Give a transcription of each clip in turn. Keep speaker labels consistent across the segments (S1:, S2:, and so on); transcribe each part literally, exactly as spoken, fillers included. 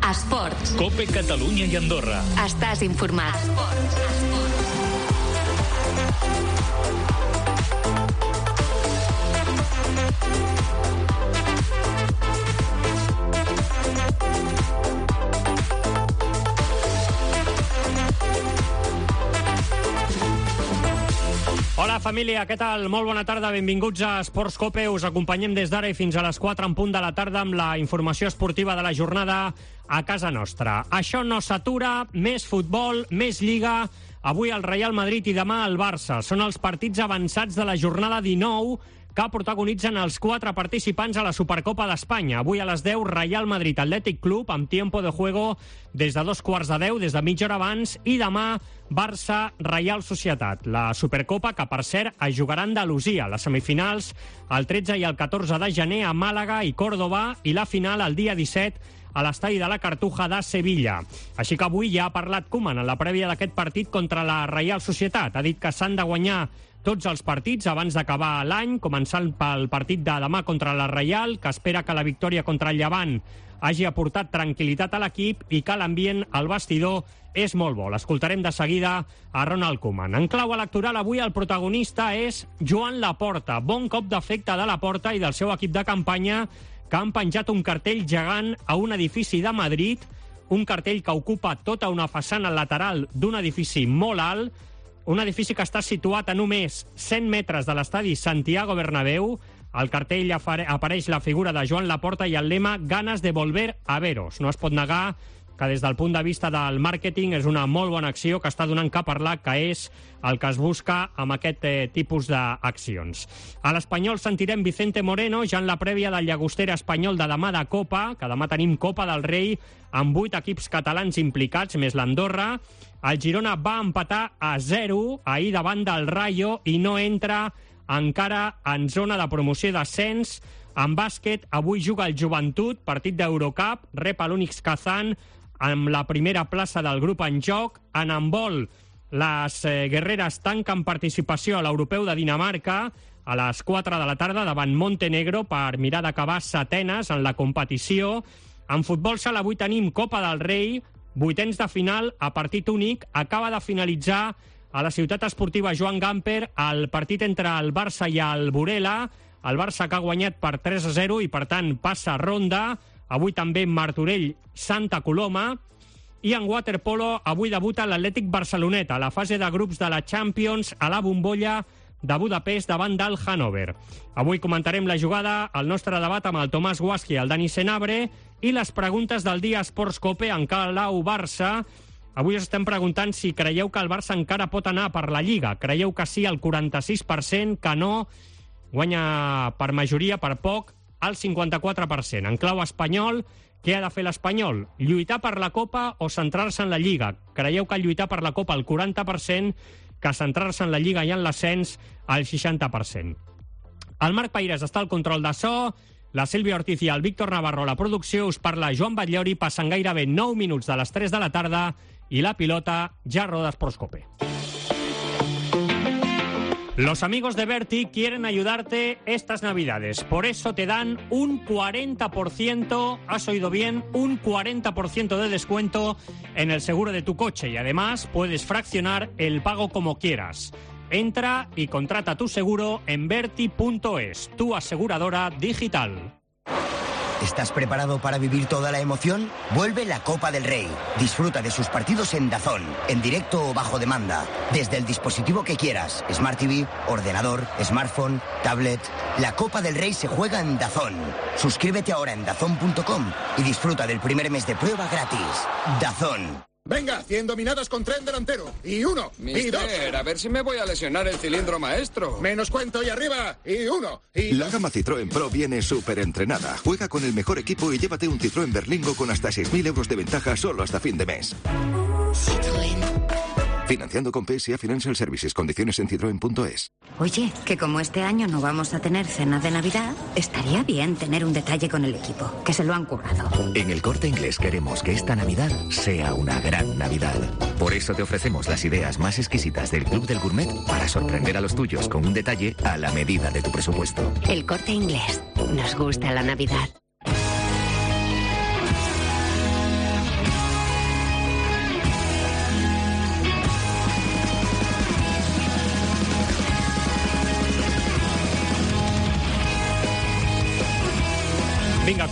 S1: Esports.
S2: Cope Catalunya i Andorra.
S1: Estàs informat. Esports. Esports.
S3: Hola família, què tal? Molt bona tarda, benvinguts a Esports Cope. Us acompanyem des d'ara i fins a les quatre en punt de la tarda amb la informació esportiva de la jornada a casa nostra. Això no s'atura, més futbol, més lliga. Avui el Real Madrid i demà el Barça. Són els partits avançats de la jornada dinou que protagonitzen els quatre participants a la Supercopa d'Espanya. Avui a les deu, Real Madrid Athletic Club amb tiempo de juego des de dos quarts de deu, des de mitja hora abans, i demà Barça Reial Societat. La Supercopa que, per cert, es jugarà a Andalusia. Les semifinals el tretze i el catorze de gener a Màlaga i Còrdova i la final el dia disset a l'estadi de la Cartuja de Sevilla. Així que avui ja ha parlat Koeman en la prèvia d'aquest partit contra la Reial Societat. Ha dit que s'han de guanyar tots els partits abans d'acabar l'any, començant pel partit de demà contra la Reial, que espera que la victòria contra el Llevant hagi aportat tranquil·litat a l'equip i que l'ambient al vestidor és molt bo. L'escoltarem de seguida a Ronald Koeman. En clau electoral, avui el protagonista és Joan Laporta. Bon cop d'efecte de Laporta i del seu equip de campanya, que han penjat un cartell gegant a un edifici de Madrid, un cartell que ocupa tota una façana lateral d'un edifici molt alt, un edifici que està situat a només cent metres de l'estadi Santiago Bernabéu. Al cartell apareix la figura de Joan Laporta i el lema «Ganas de volver a veros». No es pot negar que des del punt de vista del màrqueting és una molt bona acció que està donant que parlar, que és el que es busca amb aquest eh, tipus d'accions. A l'Espanyol sentirem Vicente Moreno ja en la prèvia del Llagostera espanyol de demà de Copa, que demà tenim Copa del Rei amb vuit equips catalans implicats, més l'Andorra. El Girona va empatar a zero ahir davant del Rayo i no entra encara en zona de promoció d'ascens. En bàsquet, avui juga el Joventut, partit d'Eurocup, rep a l'Unix Kazan amb la primera plaça del grup en joc. En handbol, les eh, guerreres tanquen participació a l'Europeu de Dinamarca a les quatre de la tarda davant Montenegro per mirar d'acabar setenes en la competició. En futbol sala avui tenim Copa del Rei, vuitens de final a partit únic. Acaba de finalitzar a la ciutat esportiva Joan Gamper el partit entre el Barça i el Burela. El Barça que ha guanyat per tres a zero i, per tant, passa ronda. Avui també Martorell, Santa Coloma. I en waterpolo, avui debuta l'Atlètic Barceloneta a la fase de grups de la Champions a la bombolla de Budapest davant del Hannover. Avui comentarem la jugada, el nostre debat amb el Tomàs Guasqui i el Dani Senabre i les preguntes del dia Esports Cope en Calau Barça. Avui us estem preguntant si creieu que el Barça encara pot anar per la Lliga. Creieu que sí, el quaranta-sis per cent, que no, guanya per majoria, per poc, el cinquanta-quatre per cent. En clau espanyol, què ha de fer l'Espanyol? Lluitar per la Copa o centrar-se en la Lliga? Creieu que lluitar per la Copa el quaranta per cent, que centrar-se en la Lliga i en l'ascens el seixanta per cent. El Marc Paires està al control de so, la Sílvia Ortiz i el Víctor Navarro a la producció. Us parla Joan Batllori. Passen gairebé nou minuts de les tres de la tarda i la pilota ja roda Esports Cope. Los amigos de Berti quieren ayudarte estas Navidades. Por eso te dan un cuarenta por ciento, has oído bien, un cuarenta por ciento de descuento en el seguro de tu coche. Y además puedes fraccionar el pago como quieras. Entra y contrata tu seguro en Berti punto es, tu aseguradora digital.
S4: ¿Estás preparado para vivir toda la emoción? Vuelve la Copa del Rey. Disfruta de sus partidos en DAZN, en directo o bajo demanda, desde el dispositivo que quieras, Smart T V, ordenador, smartphone, tablet. La Copa del Rey se juega en DAZN. Suscríbete ahora en dazn punto com y disfruta del primer mes de prueba gratis. DAZN.
S5: Venga, cien dominadas con tren delantero. Y uno,
S6: Mister,
S5: y dos.
S6: A ver si me voy a lesionar el cilindro maestro.
S5: Menos cuento y arriba. Y uno, y
S7: La
S5: dos.
S7: gama Citroën Pro viene súper entrenada. Juega con el mejor equipo y llévate un Citroën Berlingo con hasta seis mil euros de ventaja solo hasta fin de mes.
S1: Citroën.
S7: Financiando con P S A Financial Services. Condiciones en citroen punto es.
S8: Oye, que como este año no vamos a tener cena de Navidad, estaría bien tener un detalle con el equipo, que se lo han currado.
S9: En El Corte Inglés queremos que esta Navidad sea una gran Navidad. Por eso te ofrecemos las ideas más exquisitas del Club del Gourmet para sorprender a los tuyos con un detalle a la medida de tu presupuesto.
S1: El Corte Inglés. Nos gusta la Navidad.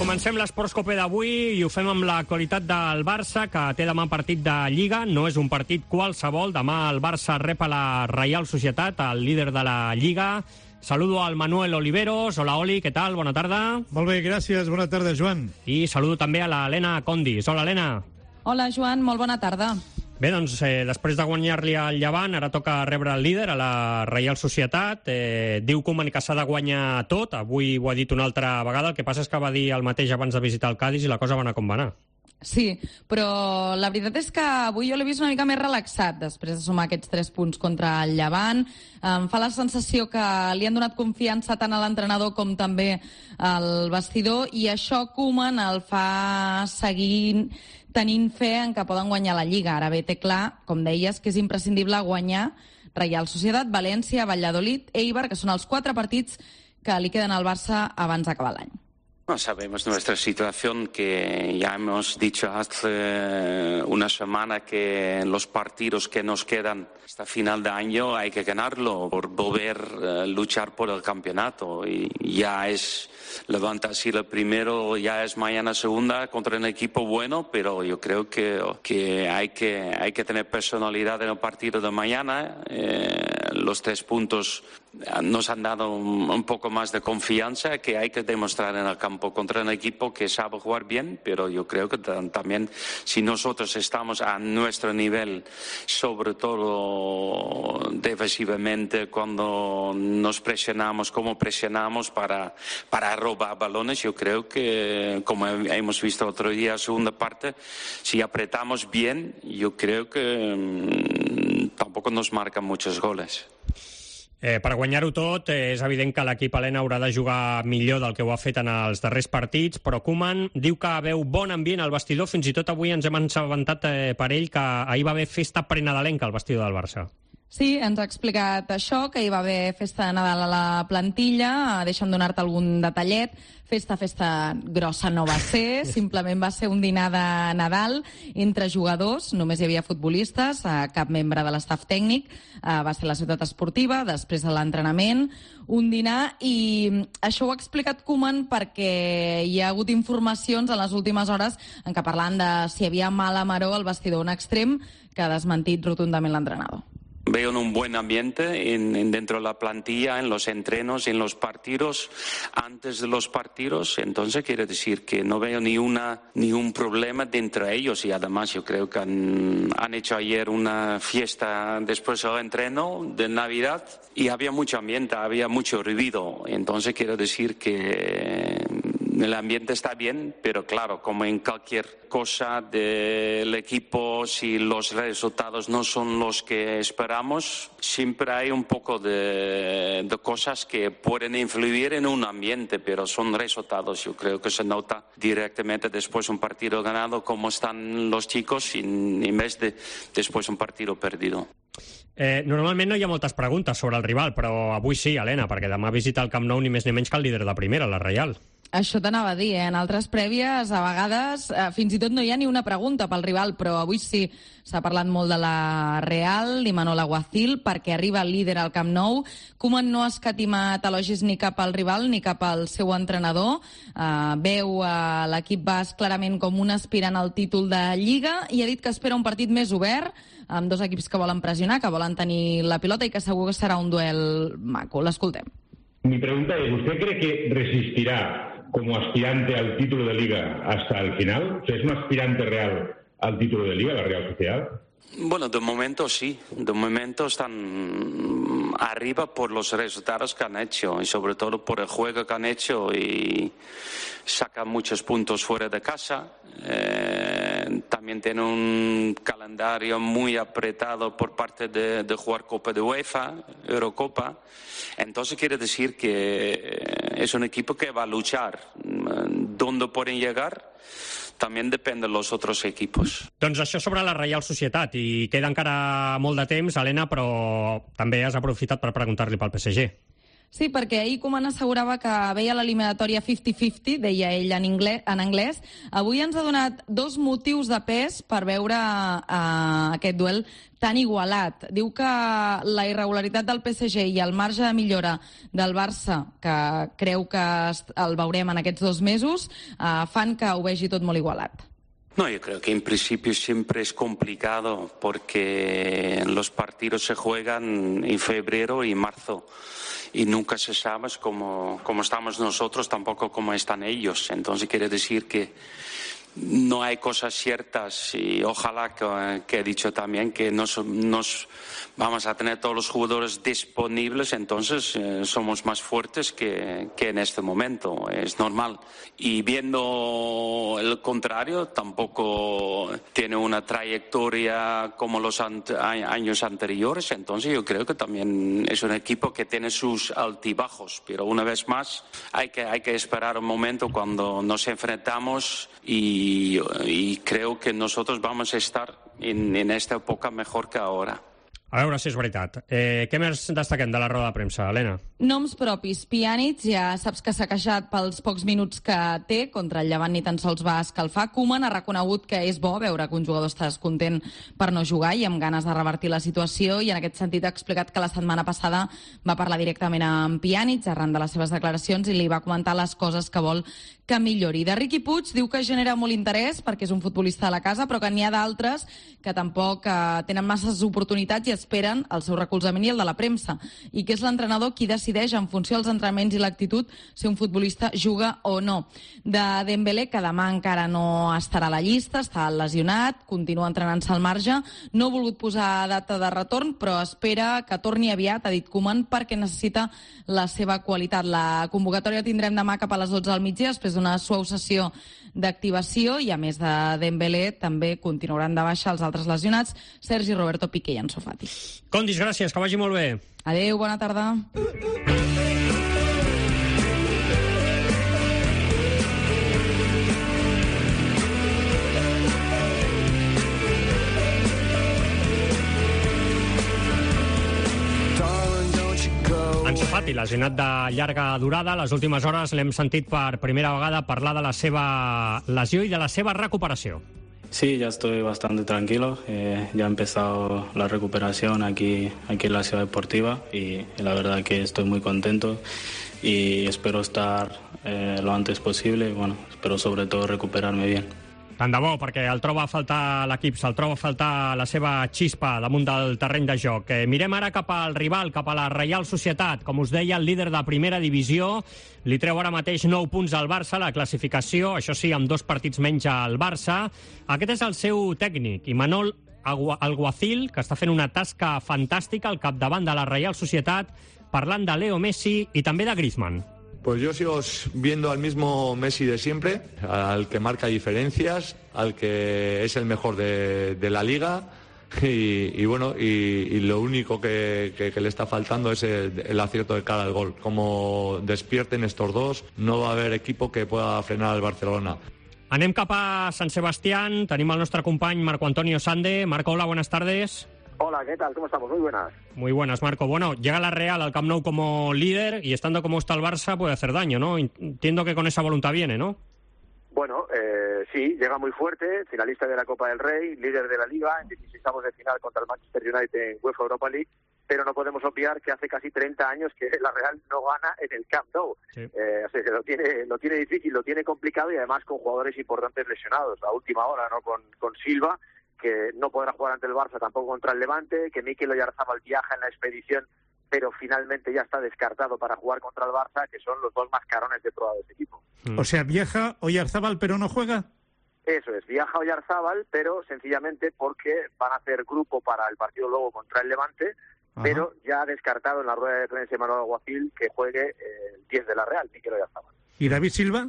S3: comencem l'Esports Cope d'avui i ho fem amb l'actualitat del Barça, que té demà partit de Lliga. No és un partit qualsevol. Demà el Barça rep a la Reial Societat, el líder de la Lliga. Saludo al Manuel Oliveros. Hola, Oli, què tal? Bona tarda.
S10: Molt bé, gràcies. Bona tarda, Joan.
S3: I saludo també a l'Helena Condis. Hola, Helena.
S11: Hola, Joan. Molt bona tarda.
S3: Bé, doncs, eh, després de guanyar-li al Llevant, ara toca rebre el líder, a la Reial Societat. Eh, diu Koeman que s'ha de guanyar tot. Avui ho ha dit una altra vegada. El que passa és que va dir el mateix abans de visitar el Cádiz i la cosa va anar com va anar.
S11: Sí, però la veritat és que avui jo l'he vist una mica més relaxat després de sumar aquests tres punts contra el Llevant. Em fa la sensació que li han donat confiança tant a l'entrenador com també al vestidor, i això Koeman el fa seguir tenint fe en que poden guanyar la Lliga. Ara bé, té clar, com deies, que és imprescindible guanyar Reial Societat, València, Valladolid, Eibar, que són els quatre partits que li queden al Barça abans d'acabar l'any.
S12: No sabemos nuestra situación, que ya hemos dicho hace una semana que los partidos que nos quedan hasta final de año hay que ganarlo por volver a luchar por el campeonato. Y ya es Levante así el primero, ya es mañana segunda contra un equipo bueno, pero yo creo que, que, hay, que hay que tener personalidad en el partido de mañana. Eh, los tres puntos nos han dado un, un poco más de confianza que hay que demostrar en el campo contra un equipo que sabe jugar bien, pero yo creo que también si nosotros estamos a nuestro nivel, sobre todo defensivamente, cuando nos presionamos como presionamos para, para robar balones, yo creo que, como hemos visto otro día, segunda parte, si apretamos bien, yo creo que mmm, tampoco nos marcan muchos goles.
S3: Eh, per guanyar-ho tot, eh, és evident que l'equip Helena haurà de jugar millor del que ho ha fet en els darrers partits, però Koeman diu que veu bon ambient al vestidor. Fins i tot avui ens hem assabentat eh, per ell que ahir va haver festa prenadalenca al vestidor del Barça.
S11: Sí, ens ha explicat això, que hi va haver festa de Nadal a la plantilla. Deixa'm donar-te algun detallet. Festa, festa grossa no va ser, simplement va ser un dinar de Nadal entre jugadors, només hi havia futbolistes, cap membre de l'estaf tècnic, va ser a la ciutat esportiva, després de l'entrenament, un dinar, i això ho ha explicat Koeman perquè hi ha hagut informacions en les últimes hores en què parlant de si hi havia mala maror al vestidor, un extrem que ha desmentit rotundament l'entrenador.
S12: Veo un buen ambiente en, en dentro de la plantilla, en los entrenos, en los partidos, antes de los partidos. Entonces quiere decir que no veo ni una ni un problema dentro de ellos, y además yo creo que han, han hecho ayer una fiesta después del entreno de Navidad y había mucho ambiente, había mucho ruido. Entonces quiero decir que el ambiente está bien, pero claro, como en cualquier cosa del equipo, si los resultados no son los que esperamos, siempre hay un poco de, de cosas que pueden influir en un ambiente, pero son resultados. Yo creo que se nota directamente después de un partido ganado cómo están los chicos, en, en vez de después de un partido perdido.
S3: Eh, normalment no hi ha moltes preguntes sobre el rival, però avui sí, Helena, perquè demà visita el Camp Nou ni més ni menys que el líder de primera, la Reial.
S11: Això t'anava a dir, eh? En altres prèvies, a vegades, eh, fins i tot no hi ha ni una pregunta pel rival, però avui sí s'ha parlat molt de la Real, d'Imanol Alguacil, perquè arriba el líder al Camp Nou. Koeman no ha escatimat elogis ni cap al rival ni cap al seu entrenador. Eh, veu eh, l'equip basc clarament com un aspirant al títol de Lliga i ha dit que espera un partit més obert, amb dos equips que volen pressionar, que volen tenir la pilota i que segur que serà un duel maco. L'escoltem.
S13: Mi pregunta es, ¿usted cree que resistirá como aspirante al título de Liga hasta el final? O sea, ¿es un aspirante real al título de Liga, la Real Sociedad?
S12: Bueno, de momento sí. De momento están arriba por los resultados que han hecho y sobre todo por el juego que han hecho, y sacan muchos puntos fuera de casa. Eh, también tienen un calendario muy apretado por parte de, de jugar Copa de UEFA, Eurocopa. Entonces quiere decir que es un equipo que va a luchar. ¿Dónde pueden llegar? També depèn de los otros equipos.
S3: Doncs això sobre la Reial Societat, i queda encara molt de temps, Helena, però també has aprofitat per preguntar-li pel P S G.
S11: Sí, perquè ahir Koeman assegurava que veia l'eliminatòria cinquanta cinquanta, deia ell en anglès, en anglès. Avui ens ha donat dos motius de pes per veure uh, aquest duel tan igualat. Diu que la irregularitat del P S G i el marge de millora del Barça, que creu que el veurem en aquests dos mesos, uh, fan que ho vegi tot molt igualat.
S12: No, yo creo que en principio siempre es complicado porque los partidos se juegan en febrero y marzo y nunca se sabe cómo, cómo estamos nosotros, tampoco cómo están ellos. Entonces quiere decir que no hay cosas ciertas y ojalá que, que he dicho también que nos, nos vamos a tener todos los jugadores disponibles, entonces eh, somos más fuertes que, que en este momento, es normal. Y viendo el contrario, tampoco tiene una trayectoria como los ant- años anteriores, entonces yo creo que también es un equipo que tiene sus altibajos, pero una vez más hay que, hay que esperar un momento cuando nos enfrentamos y Y, y creo que nosotros vamos a estar en, en esta època mejor que ahora.
S3: A veure si és veritat. Eh, què més destaquem de la roda de premsa, Helena?
S11: Noms propis. Pjanic, ja saps que s'ha queixat pels pocs minuts que té, contra el Llevant ni tan sols va escalfar. Koeman ha reconegut que és bo veure que un jugador està descontent per no jugar i amb ganes de revertir la situació, i en aquest sentit ha explicat que la setmana passada va parlar directament amb Pjanic arran de les seves declaracions i li va comentar les coses que vol que millori. De Riqui Puig diu que genera molt interès perquè és un futbolista de la casa, però que n'hi ha d'altres que tampoc eh, tenen masses oportunitats i esperen el seu recolzament i el de la premsa, i que és l'entrenador qui decideix en funció dels entrenaments i l'actitud si un futbolista juga o no. De Dembélé, que demà encara no estarà a la llista, està lesionat, continua entrenant-se al marge, no ha volgut posar data de retorn, però espera que torni aviat, ha dit Koeman, perquè necessita la seva qualitat. La convocatòria tindrem demà cap a les dotze del migdia, després d'una suau sessió d'activació, i a més de Dembélé també continuaran de baixa els altres lesionats, Sergi Roberto, Piqué i Ansu Fati.
S3: Condis, gràcies, que vagi molt bé.
S11: Adéu, bona tarda.
S3: Ansu Fati, lesionat de llarga durada. Les últimes hores l'hem sentit per primera vegada parlar de la seva lesió i de la seva recuperació.
S14: Sí, ya estoy bastante tranquilo. Eh, ya ha empezado la recuperación aquí, aquí en la Ciudad Deportiva y, y la verdad que estoy muy contento y espero estar eh, lo antes posible y bueno, espero sobre todo recuperarme bien.
S3: Tant de bo, perquè el troba a faltar l'equip, se'l troba a faltar la seva xispa damunt del terreny de joc. Eh, mirem ara cap al rival, cap a la Reial Societat. Com us deia, el líder de primera divisió li treu ara mateix nou punts al Barça, la classificació, això sí, amb dos partits menys al Barça. Aquest és el seu tècnic, Imanol Alguacil, que està fent una tasca fantàstica al capdavant de la Reial Societat, parlant de Leo Messi i també de Griezmann.
S15: Pues yo sigo viendo al mismo Messi de siempre, al que marca diferencias, al que es el mejor de, de la liga y, y bueno, y, y lo único que, que, que le está faltando es el, el acierto de cara al gol. Como despierten estos dos, no va a haber equipo que pueda frenar al Barcelona.
S3: Anem cap a San Sebastián, tenim el nostre company Marco Antonio Sande. Marco, hola, buenas tardes.
S16: Hola, ¿qué tal? ¿Cómo estamos? Muy buenas.
S3: Muy buenas, Marco. Bueno, llega la Real al Camp Nou como líder y estando como está el Barça puede hacer daño, ¿no? Entiendo que con esa voluntad viene, ¿no?
S16: Bueno, eh, sí, llega muy fuerte, finalista de la Copa del Rey, líder de la Liga, en dieciseisavos de final contra el Manchester United en UEFA Europa League, pero no podemos obviar que hace casi treinta años que la Real no gana en el Camp Nou. Sí. Eh, o sea, que lo tiene, lo tiene difícil, lo tiene complicado y además con jugadores importantes lesionados. A última hora, ¿no? Con, con Silva, que no podrá jugar ante el Barça, tampoco contra el Levante, que Mikel Oyarzabal viaja en la expedición, pero finalmente ya está descartado para jugar contra el Barça, que son los dos mascarones de prueba de este equipo.
S10: O sea, viaja Oyarzabal, pero no juega.
S16: Eso es, viaja Oyarzabal, pero sencillamente porque van a hacer grupo para el partido luego contra el Levante, Ajá. pero ya ha descartado en la rueda de prensa de Manuel Alguacil que juegue eh, el diez de la Real, Mikel Oyarzabal.
S10: ¿Y David Silva?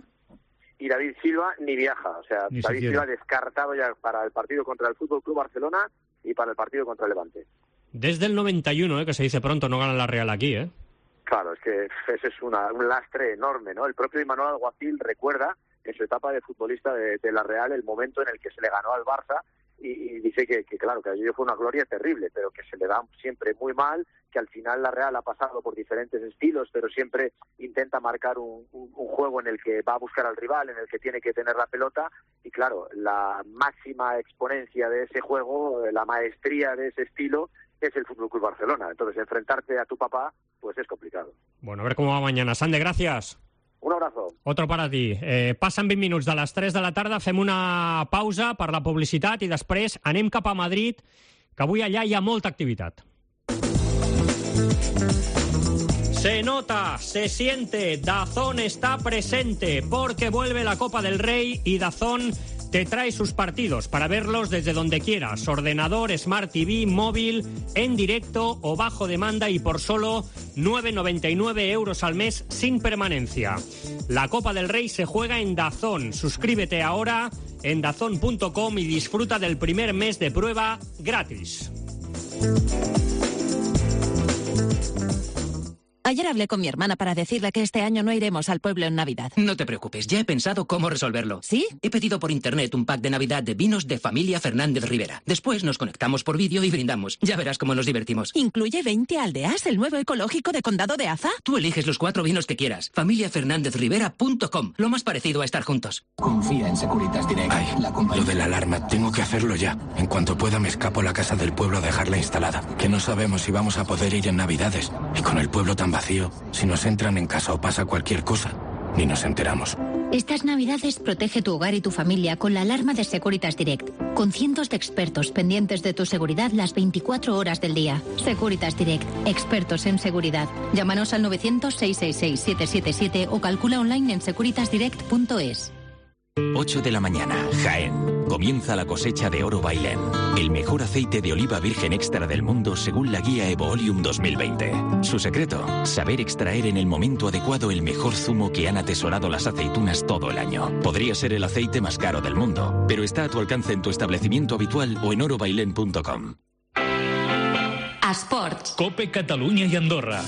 S16: Y David Silva ni viaja, o sea, ni David siquiera. Silva descartado ya para el partido contra el Fútbol Club Barcelona y para el partido contra el Levante.
S3: Desde el noventa y uno, eh, que se dice pronto, no gana la Real aquí, ¿eh?
S16: Claro, es que ese es una, un lastre enorme, ¿no? El propio Imanol Alguacil recuerda en su etapa de futbolista de, de la Real el momento en el que se le ganó al Barça y, y dice que, que claro, que aquello fue una gloria terrible, pero que se le da siempre muy mal, que al final la Real ha pasado por diferentes estilos, pero siempre intenta marcar un, un, un juego en el que va a buscar al rival, en el que tiene que tener la pelota, y claro, la máxima exponencia de ese juego, la maestría de ese estilo, es el F C Barcelona. Entonces, enfrentarte a tu papá, pues es complicado.
S3: Bueno, a ver cómo va mañana. Sande, gracias.
S16: Un abrazo.
S3: Otro para ti. Eh, passen vint minuts de les tres de la tarda, fem una pausa per la publicitat i després anem cap a Madrid, que avui allà hi ha molta activitat. Se nota, se siente, DAZN está presente porque vuelve la Copa del Rey y DAZN te trae sus partidos para verlos desde donde quieras, ordenador, Smart T V, móvil, en directo o bajo demanda y por solo nueve noventa y nueve euros al mes sin permanencia. La Copa del Rey se juega en DAZN. Suscríbete ahora en dazn punto com y disfruta del primer mes de prueba gratis.
S17: Ayer hablé con mi hermana para decirle que este año no iremos al pueblo en Navidad.
S18: No te preocupes, ya he pensado cómo resolverlo.
S17: ¿Sí?
S18: He pedido por internet un pack de Navidad de vinos de Familia Fernández Rivera. Después nos conectamos por vídeo y brindamos. Ya verás cómo nos divertimos.
S17: ¿Incluye veinte aldeas, el nuevo ecológico de Condado de Aza?
S18: Tú eliges los cuatro vinos que quieras. familia fernández rivera punto com. Lo más parecido a estar juntos.
S19: Confía en Securitas Direct.
S20: Ay,
S19: la compañía...
S20: lo de la alarma, tengo que hacerlo ya. En cuanto pueda me escapo a la casa del pueblo a dejarla instalada. Que no sabemos si vamos a poder ir en Navidades. Y con el pueblo tan vacío, si nos entran en casa o pasa cualquier cosa, ni nos enteramos.
S21: Estas Navidades protege tu hogar y tu familia con la alarma de Securitas Direct, con cientos de expertos pendientes de tu seguridad las veinticuatro horas del día. Securitas Direct, expertos en seguridad. Llámanos al novecientos, seiscientos sesenta y seis, siete siete siete o calcula online en securitas direct punto es.
S22: ocho de la mañana, Jaén. Comienza la cosecha de Oro Bailén, el mejor aceite de oliva virgen extra del mundo según la guía Evoolium dos mil veinte. Su secreto, saber extraer en el momento adecuado el mejor zumo que han atesorado las aceitunas todo el año. Podría ser el aceite más caro del mundo, pero está a tu alcance en tu establecimiento habitual o en oro bailén punto com.
S1: Esports.
S2: Cope Catalunya i Andorra.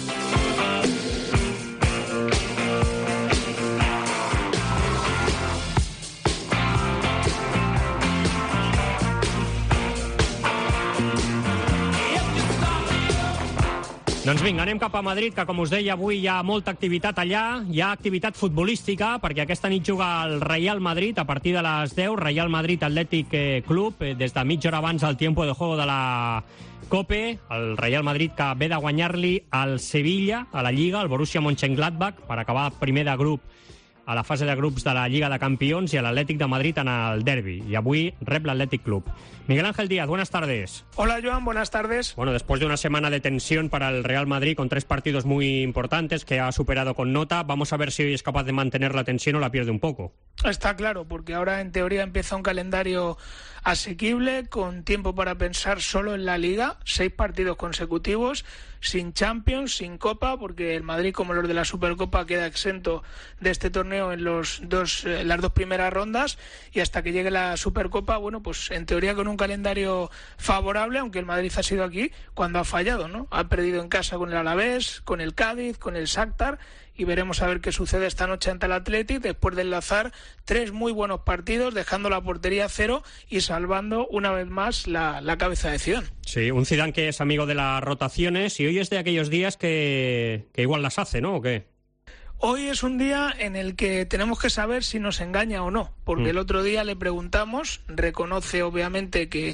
S3: Doncs vinga, anem cap a Madrid, que com us deia avui hi ha molta activitat allà, hi ha activitat futbolística, perquè aquesta nit juga el Real Madrid a partir de les deu, Real Madrid Athletic Club, des de mitja hora abans del tiempo de juego de la Cope, el Real Madrid que ve de guanyar-li al Sevilla, a la Lliga, al Borussia Mönchengladbach, per acabar primer de grup a la fase de grups de la Lliga de Campions, y al Athletic de Madrid en el derbi. Y avui rep l'Athletic Club. Miguel Ángel Díaz, buenas tardes.
S23: Hola, Joan, buenas tardes.
S3: Bueno, después de una semana de tensión para el Real Madrid, con tres partidos muy importantes que ha superado con nota, vamos a ver si hoy es capaz de mantener la tensión o la pierde un poco.
S23: Está claro, porque ahora en teoría empieza un calendario asequible, con tiempo para pensar solo en la Liga, seis partidos consecutivos, sin Champions, sin Copa, porque el Madrid, como los de la Supercopa, queda exento de este torneo en los dos, eh, las dos primeras rondas, y hasta que llegue la Supercopa, bueno, pues en teoría con un calendario favorable, aunque el Madrid ha sido aquí cuando ha fallado, ¿no? Ha perdido en casa con el Alavés, con el Cádiz, con el Shakhtar, y veremos a ver qué sucede esta noche ante el Athletic, después de enlazar tres muy buenos partidos, dejando la portería a cero y salvando una vez más la, la cabeza de Zidane.
S3: Sí, un Zidane que es amigo de las rotaciones y hoy es de aquellos días que, que igual las hace, ¿no? ¿O qué?
S23: Hoy es un día en el que tenemos que saber si nos engaña o no, porque mm. el otro día le preguntamos, reconoce obviamente que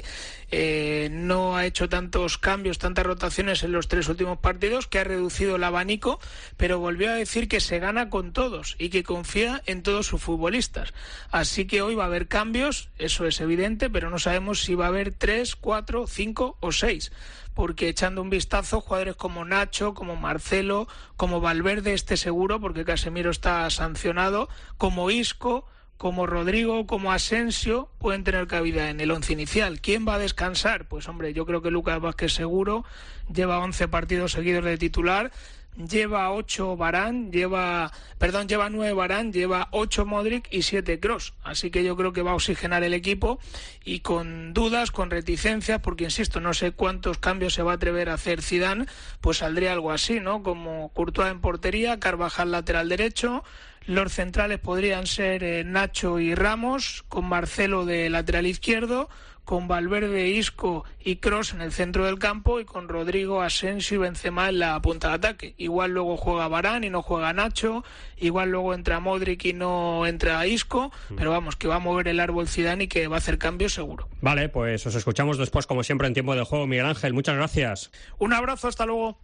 S23: eh, no ha hecho tantos cambios, tantas rotaciones en los tres últimos partidos, que ha reducido el abanico, pero volvió a decir que se gana con todos y que confía en todos sus futbolistas. Así que hoy va a haber cambios, eso es evidente, pero no sabemos si va a haber tres, cuatro, cinco o seis. Porque echando un vistazo, jugadores como Nacho, como Marcelo, como Valverde, este seguro, porque Casemiro está sancionado, como Isco, como Rodrigo, como Asensio, pueden tener cabida en el once inicial. ¿Quién va a descansar? Pues hombre, yo creo que Lucas Vázquez seguro, lleva once partidos seguidos de titular, lleva ocho Varane, lleva, perdón, lleva nueve Varane, lleva ocho Modric y siete Kroos. Así que yo creo que va a oxigenar el equipo y con dudas, con reticencias, porque insisto, no sé cuántos cambios se va a atrever a hacer Zidane, pues saldría algo así, ¿no? Como Courtois en portería, Carvajal lateral derecho, Los centrales podrían ser eh, Nacho y Ramos, con Marcelo de lateral izquierdo, con Valverde, Isco y Kroos en el centro del campo y con Rodrigo, Asensio y Benzema en la punta de ataque. Igual luego juega Varane y no juega Nacho, igual luego entra Modric y no entra Isco, pero vamos, que va a mover el árbol Zidane y que va a hacer cambios seguro.
S3: Vale, pues os escuchamos después, como siempre, en Tiempo de Juego. Miguel Ángel, muchas gracias.
S23: Un abrazo, hasta luego.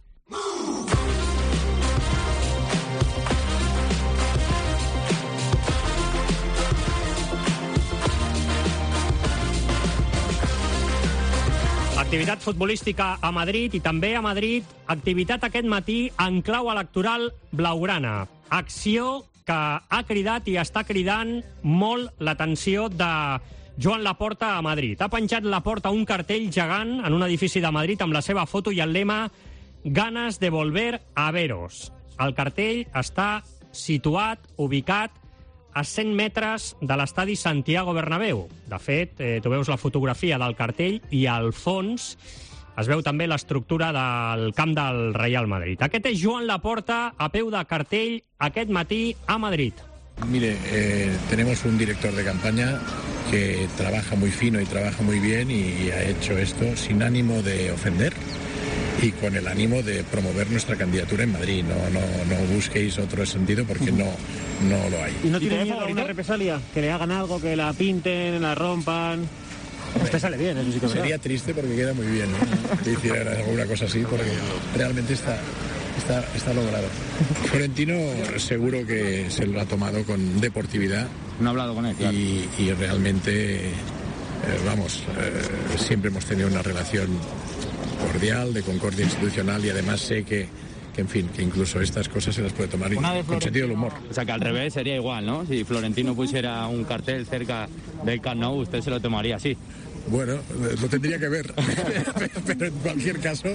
S3: Activitat futbolística a Madrid i també a Madrid activitat aquest matí en clau electoral blaugrana. Acció que ha cridat i està cridant molt l'atenció de Joan Laporta a Madrid. Ha penjat Laporta un cartell gegant en un edifici de Madrid amb la seva foto i el lema «Ganas de volver a veros». El cartell està situat, ubicat, a cent metres de l'estadi Santiago Bernabéu. De fet, eh, tu veus la fotografia del cartell i al fons es veu també l'estructura del camp del Real Madrid. Aquest és Joan Laporta a peu de cartell aquest matí a Madrid.
S4: Mire, eh, tenemos un director de campaña que trabaja muy fino y trabaja muy bien y ha hecho esto sin ánimo de ofender y con el ánimo de promover nuestra candidatura en Madrid. No, no, no busquéis otro sentido porque no, no lo hay.
S5: ¿Y no tiene miedo a una represalia? Que le hagan algo, que la pinten, la rompan. A usted sale bien, eso sí que
S4: sería triste porque queda muy bien, ¿no? Que hicieran alguna cosa así porque realmente está, está, está logrado. Florentino seguro que se lo ha tomado con deportividad.
S5: No ha hablado con él, claro.
S4: Y, y realmente, eh, vamos, eh, siempre hemos tenido una relación cordial, de concordia institucional y además sé que, que, en fin, que incluso estas cosas se las puede tomar con sentido del humor.
S5: O sea, que al revés sería igual, ¿no? Si Florentino pusiera un cartel cerca del Camp Nou, usted se lo tomaría así.
S4: Bueno, lo tendría que ver, pero en cualquier caso,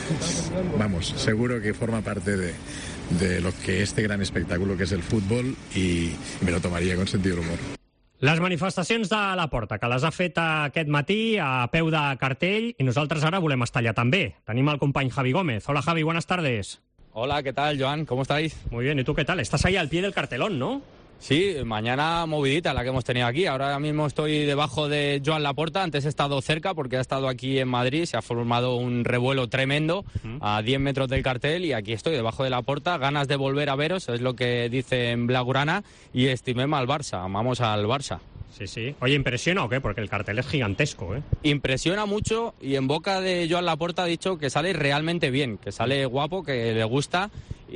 S4: vamos, seguro que forma parte de, de lo que este gran espectáculo que es el fútbol y me lo tomaría con sentido del humor.
S3: Les manifestacions de Laporta, que les ha fet aquest matí a peu de cartell, i nosaltres ara volem estar allà també. Tenim el company Javi Gómez. Hola, Javi, buenas tardes.
S6: Hola, ¿qué tal, Joan? ¿Cómo estáis?
S3: Muy bien, ¿y tú qué tal? Estás ahí al pie del cartelón, ¿no?
S6: Sí, mañana movidita la que hemos tenido aquí. Ahora mismo estoy debajo de Joan Laporta. Antes he estado cerca porque ha estado aquí en Madrid. Se ha formado un revuelo tremendo uh-huh. a diez metros del cartel y aquí estoy debajo de Laporta. Ganas de volver a veros, es lo que dice en blaugrana. Y estimem al Barça, amamos al Barça.
S3: Sí, sí. Oye, ¿impresiona o qué? Porque el cartel es gigantesco, ¿eh?
S6: Impresiona mucho y en boca de Joan Laporta ha dicho que sale realmente bien, que sale guapo, que le gusta.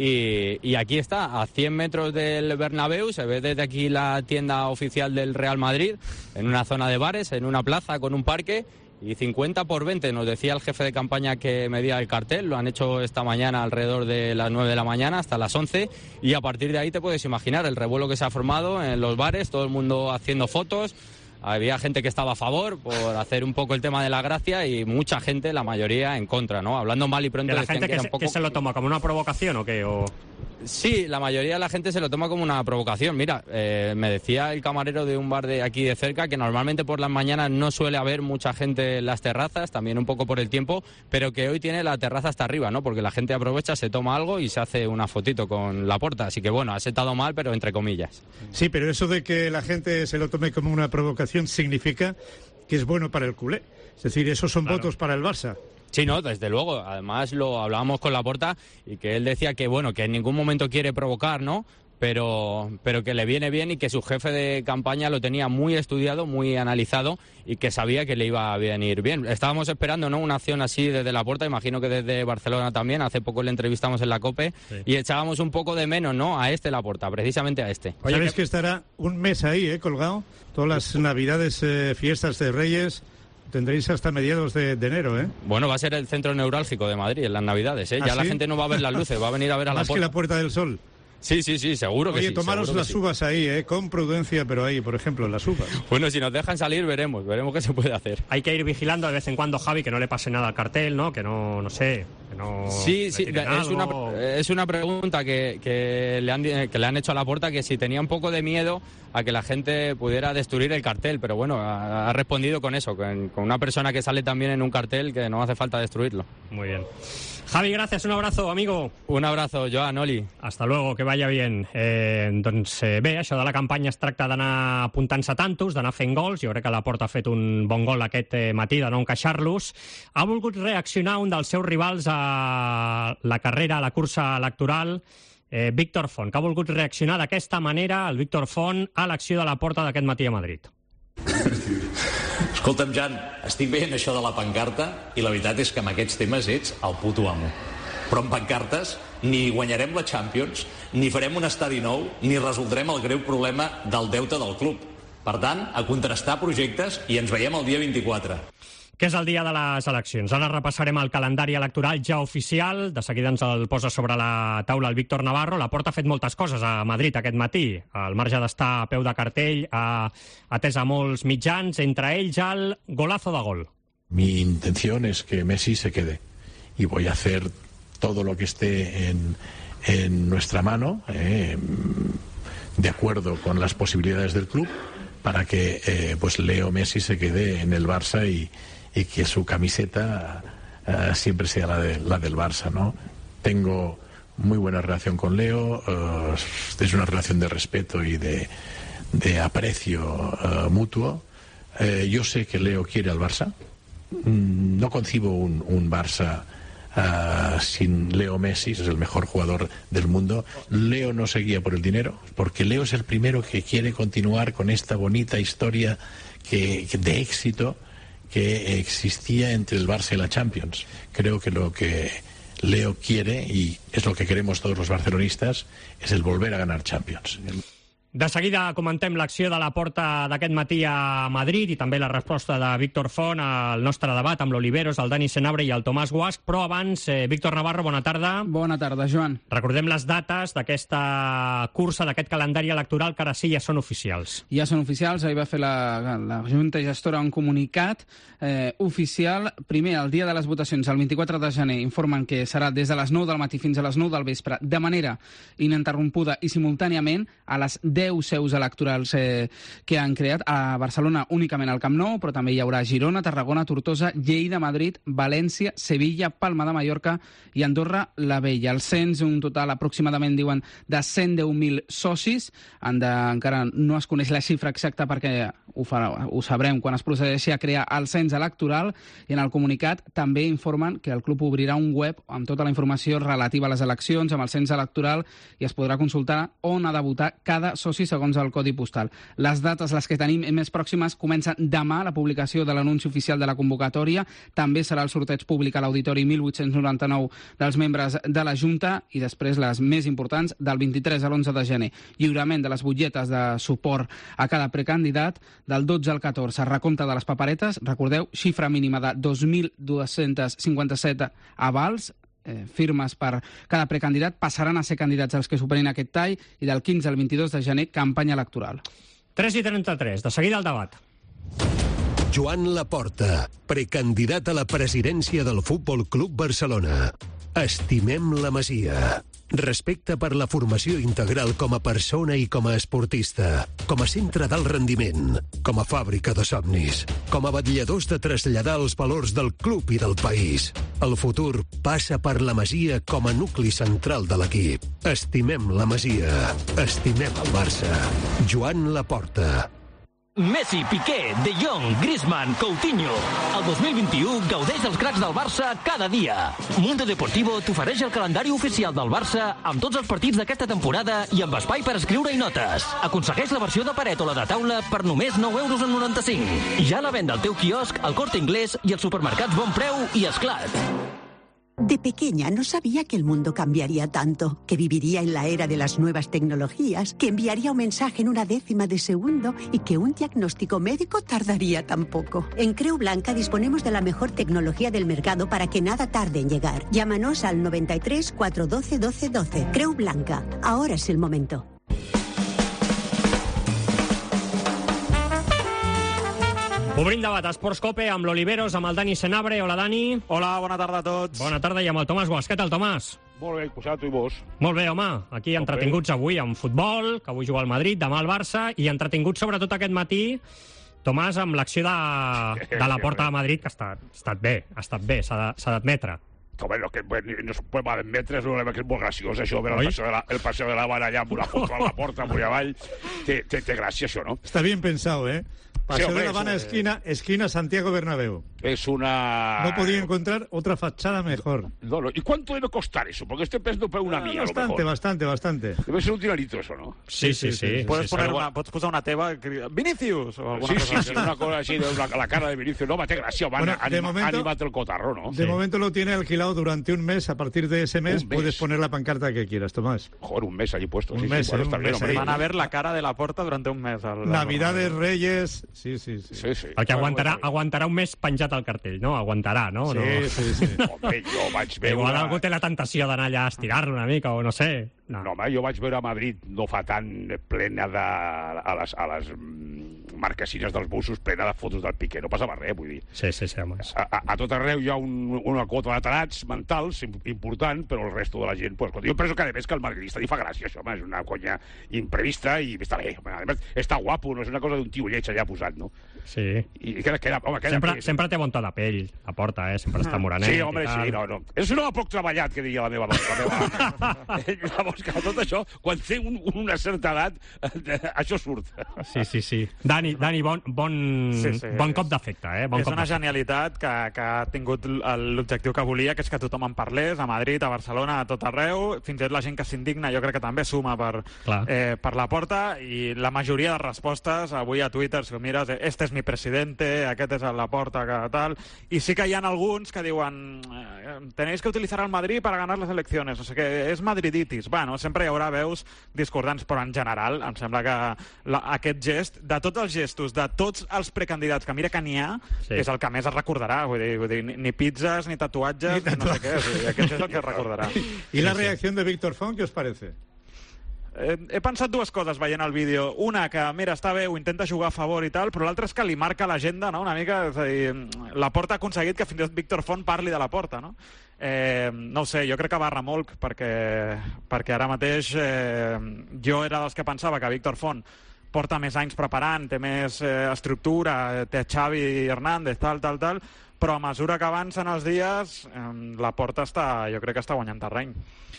S6: Y, y aquí está, a cien metros del Bernabéu, se ve desde aquí la tienda oficial del Real Madrid, en una zona de bares, en una plaza con un parque, y cincuenta por veinte, nos decía el jefe de campaña que medía el cartel, lo han hecho esta mañana alrededor de las nueve de la mañana hasta las once, y a partir de ahí te puedes imaginar el revuelo que se ha formado en los bares, todo el mundo haciendo fotos. Había gente que estaba a favor por hacer un poco el tema de la gracia y mucha gente, la mayoría, en contra, ¿no? Hablando mal y pronto...
S3: ¿La
S6: decían
S3: gente
S6: que,
S3: que,
S6: era
S3: se,
S6: un poco...
S3: que se lo toma como una provocación o qué? O...
S6: Sí, la mayoría de la gente se lo toma como una provocación. Mira, eh, me decía el camarero de un bar de aquí de cerca que normalmente por las mañanas no suele haber mucha gente en las terrazas, también un poco por el tiempo, pero que hoy tiene la terraza hasta arriba, ¿no? Porque la gente aprovecha, se toma algo y se hace una fotito con Laporta. Así que bueno, ha sentado mal, pero entre comillas.
S10: Sí, pero eso de que la gente se lo tome como una provocación significa que es bueno para el culé. Es decir, esos son claro. votos para el Barça.
S6: Sí, no, desde luego. Además lo hablábamos con Laporta y que él decía que bueno, que en ningún momento quiere provocar, ¿no? Pero, pero que le viene bien y que su jefe de campaña lo tenía muy estudiado, muy analizado y que sabía que le iba a venir bien. Estábamos esperando, ¿no?, una acción así desde Laporta, imagino que desde Barcelona también. Hace poco le entrevistamos en la COPE sí. y echábamos un poco de menos, ¿no?, a este Laporta, precisamente a este.
S10: Oye, ¿sabes que estará un mes ahí, eh, colgado? Todas las navidades, eh, fiestas de Reyes... Tendréis hasta mediados de, de enero, ¿eh?
S6: Bueno, va a ser el centro neurálgico de Madrid en las Navidades, ¿eh? ¿Ah, ya sí? La gente no va a ver las luces, va a venir a ver a la
S10: Más que la Puerta del Sol.
S6: Sí, sí, sí, seguro que
S10: Oye,
S6: sí.
S10: Oye, tomaros las
S6: sí.
S10: uvas ahí, ¿eh? Con prudencia, pero ahí, por ejemplo, las uvas.
S6: Bueno, si nos dejan salir, veremos, veremos qué se puede hacer.
S3: Hay que ir vigilando de vez en cuando, Javi, que no le pase nada al cartel, ¿no? Que no, no sé, que no...
S6: Sí, sí, es una, es una pregunta que, que, le han, que le han hecho a Laporta, que si tenía un poco de miedo a que la gente pudiera destruir el cartel, pero bueno, ha, ha respondido con eso, con, con una persona que sale también en un cartel que no hace falta destruirlo.
S3: Muy bien. Javi, gracias, un abrazo, amigo.
S6: Un abrazo, Joan, Oli.
S3: Hasta luego, que vaya bien. Eh, doncs eh, bé, això de la campanya es tracta d'anar apuntant-se tantos, d'anar fent gols. Jo crec que la Porta ha fet un bon gol aquest eh, matí, de no encaixar-los. Ha volgut reaccionar un dels seus rivals a la carrera, a la cursa electoral, eh, Víctor Font, que ha volgut reaccionar d'aquesta manera, el Víctor Font, a l'acció de la Porta d'aquest matí a Madrid.
S7: Escolta'm, Jan, estic veient això de la pancarta i la veritat és que amb aquests temes ets el puto amo. Però amb pancartes ni guanyarem la Champions, ni farem un estadi nou, ni resoldrem el greu problema del deute del club. Per tant, a contrastar projectes i ens veiem el dia vint-i-quatre.
S3: Que és el dia de les eleccions. Ara repassarem el calendari electoral ja oficial. De seguida ens el posa sobre la taula el Víctor Navarro. La Porta ha fet moltes coses a Madrid aquest matí. Al marge d'estar a peu de cartell, ha atès a molts mitjans, entre ells el golazo de gol.
S4: Mi intención es que Messi se quede. Y voy a hacer todo lo que esté en, en nuestra mano, eh, de acuerdo con las posibilidades del club, para que eh, pues Leo Messi se quede en el Barça y y que su camiseta uh, siempre sea la, de, la del Barça, ¿no? Tengo muy buena relación con Leo, uh, es una relación de respeto y de, de aprecio uh, mutuo. Uh, yo sé que Leo quiere al Barça. Mm, no concibo un, un Barça uh, sin Leo Messi, es el mejor jugador del mundo. Leo no se guía por el dinero, porque Leo es el primero que quiere continuar con esta bonita historia que, que de éxito que existía entre el Barça y la Champions. Creo que lo que Leo quiere, y es lo que queremos todos los barcelonistas, es el volver a ganar Champions.
S3: De seguida comentem l'acció de la Porta d'aquest matí a Madrid i també la resposta de Víctor Font al nostre debat amb l'Oliveros, el Dani Senabre i el Tomàs Guasch. Però abans, eh, Víctor Navarro, bona tarda.
S8: Bona tarda, Joan.
S3: Recordem les dates d'aquesta cursa, d'aquest calendari electoral, que ara sí ja són oficials.
S8: Ja són oficials. Ahir va fer la, la Junta Gestora un comunicat eh, oficial. Primer, el dia de les votacions, el vint-i-quatre de gener, informen que serà des de les nou del matí fins a les nou del vespre, de manera ininterrompuda i simultàniament a les deu seus electorals eh, que han creat. A Barcelona únicament al Camp Nou, però també hi haurà Girona, Tarragona, Tortosa, Lleida, Madrid, València, Sevilla, Palma de Mallorca i Andorra la Vella. El cens, un total aproximadament, diuen, de cent deu mil socis. Han de, encara no es coneix la xifra exacta perquè ho, farà, ho sabrem quan es procedeixi a crear el cens electoral, i en el comunicat també informen que el club obrirà un web amb tota la informació relativa a les eleccions, amb el cens electoral, i es podrà consultar on ha de votar cada soci segons el codi postal. Les dates, les que tenim més pròximes, comencen demà la publicació de l'anunci oficial de la convocatòria. També serà el sorteig públic a l'Auditori mil vuit-cents noranta-nou dels membres de la Junta, i després les més importants del vint-i-tres a l'onze de gener. Lliurament de les butlletes de suport a cada precandidat del dotze al catorze. Recompte de les paperetes, recordeu, xifra mínima de dos mil dos-cents cinquanta-set avals, eh, firmes per cada precandidat. Passaran a ser candidats els que superin aquest tall, i del quinze al vint-i-dos de gener, campanya electoral.
S3: tres i trenta-tres, de seguida el debat.
S9: Joan Laporta, precandidat a la presidència del Futbol Club Barcelona. Estimem la Masia. Respecte per la formació integral com a persona i com a esportista, com a centre d'alt rendiment, com a fàbrica de somnis, com a vetlladors de traslladar els valors del club i del país. El futur passa per la Masia com a nucli central de l'equip. Estimem la Masia. Estimem el Barça. Joan Laporta.
S24: Messi, Piqué, De Jong, Griezmann, Coutinho. El dos mil vint-i-u gaudeix dels cracs del Barça cada dia. Mundo Deportivo t'ofereix el calendari oficial del Barça amb tots els partits d'aquesta temporada i amb espai per escriure-hi notes. Aconsegueix la versió de paret o la de taula per només nou euros amb noranta-cinc. Ja a la venda al teu quiosc, al Corte Inglés i als supermercats Bon Preu i Esclat.
S25: De pequeña no sabía que el mundo cambiaría tanto, que viviría en la era de las nuevas tecnologías, que enviaría un mensaje en una décima de segundo y que un diagnóstico médico tardaría tan poco. En Creu Blanca disponemos de la mejor tecnología del mercado para que nada tarde en llegar. Llámanos al noventa y tres, cuatrocientos doce, doce doce. Creu Blanca. Ahora es el momento.
S3: Obrim debat a Esports Cope amb l'Oliveros, amb el Dani Senabre. Hola, Dani.
S26: Hola, bona tarda a tots.
S3: Bona tarda, i amb el Tomàs Guasch. Què tal, Tomàs?
S26: Molt bé, posat, i vos?
S3: Molt bé, home. Aquí entretinguts avui amb futbol, que avui juga al Madrid, demà al Barça, i entretinguts sobretot aquest matí, Tomàs, amb l'acció de, de la Porta de Madrid, que ha estat, ha estat bé, ha estat bé, s'ha d'admetre.
S26: Com lo que no es pot admetre, és molt graciós, això, veure el paseo de la, el paseo de la Habana allà amb una foto a la porta, amunt i avall. Té, té, té gràcia, això, no?
S10: Está bien pensado, ¿eh? Paseo
S26: Sí, hombre,
S10: de la Habana,
S26: eso,
S10: esquina, esquina Santiago Bernabéu.
S26: Es una...
S10: No podía encontrar otra fachada mejor.
S26: No, no. ¿Y cuánto debe costar eso? Porque este pez no pega una
S10: Ah,
S26: mía, a lo
S10: bastante,
S26: mejor.
S10: bastante, bastante.
S26: Debe ser un dinerito eso, ¿no?
S3: Sí, sí, sí.
S26: Puedes poner una...
S11: Pots posar una teva... Vinicius! O alguna
S26: Sí,
S11: cosa
S26: sí, sí, una cosa así, de una, la cara de Vinicius. No, mate gracia, van
S10: Bueno,
S26: a
S10: de
S26: anima,
S10: momento-
S26: animate el cotarro, ¿no?
S10: De momento lo tiene alquilado durante un mes. A partir de ese mes,
S26: Un mes.
S10: puedes poner la pancarta que quieras, Tomás.
S26: Joder, un mes allí puesto.
S10: Un
S26: sí,
S10: mes,
S26: sí, bueno,
S10: eh,
S26: está
S10: un
S26: bien,
S10: mes
S26: hombre.
S10: ahí.
S11: Van a ver la cara de la Porta durante un mes. El,
S10: Navidades, Reyes... Sí, sí, sí.
S26: Sí, sí.
S3: El que aguantarà, aguantarà un mes penjat al cartell, no? Aguantarà, no?
S10: Sí,
S3: no.
S10: sí, sí.
S26: Home, jo vaig veure...
S3: Igual algú té la tentació d'anar allà a estirar-lo una mica, o no sé. No.
S26: No, home, jo vaig veure a Madrid no fa tant plena de... a les, a les mm, marquesines dels busos plena de fotos del Piqué. No passava res, vull dir.
S3: Sí, sí, sí, home.
S26: A, a, a tot arreu hi ha un, una quota de tarats mentals im- important, però el resto de la gent... Pues, jo penso que, a més, que el madridista li fa gràcia, això, home, és una conya imprevista i està bé. Home, a més, està guapo, no és una cosa d'un tio lleig allà posat, no?
S3: Sí.
S26: I queda, queda, home, queda
S3: Sempre,
S26: bé.
S3: sempre té bon to de pell, la Porta, eh? Sempre està morenet.
S26: Sí, home,
S3: i tal.
S26: sí, no, no. És un home poc treballat, que diria la meva dona. La meva... Llavors, que tot això, quan té un, una certa edat, eh, això surt.
S3: Sí, sí, sí. Dani, Dani bon, bon,
S11: Sí, sí.
S3: bon cop d'efecte, eh? Bon
S11: és
S3: cop
S11: una
S3: d'efecte.
S11: genialitat que, que ha tingut l'objectiu que volia, que és que tothom en parlés, a Madrid, a Barcelona, a tot arreu, fins i tot la gent que s'indigna, jo crec que també suma per, eh, per la Porta, i la majoria de respostes, avui a Twitter, si ho mires, este és mi presidente, aquest és la Porta, que tal, i sí que hi ha alguns que diuen eh, tenéis que utilizar al Madrid para ganar las elecciones, o sigui que és madriditis. Bueno, sempre hi haurà veus discordants, però en general em sembla que la, aquest gest, de tots els gestos, de tots els precandidats, que mira que n'hi ha,
S3: Sí.
S11: és el que més es recordarà. Vull dir, vull dir ni, ni pizzas, ni tatuatges, ni, no sé què. O sigui, aquest és el que es recordarà.
S10: ¿Y la reacción de Víctor Font, qué os parece?
S11: Eh, he pensat dues coses veient el vídeo. Una, que mira, està bé, ho intenta jugar a favor i tal, però l'altra és que li marca l'agenda, no?, una mica. És a dir, la Porta ha aconseguit que fins i tot Víctor Font parli de la Porta, no? Eh, no ho sé, jo crec que va remolc, perquè, perquè ara mateix eh, jo era dels que pensava que Víctor Font porta més anys preparant, té més eh, estructura, té Xavi Hernández, tal, tal, tal, però a mesura que avancen els dies, eh, la Porta està, jo crec que està guanyant terreny.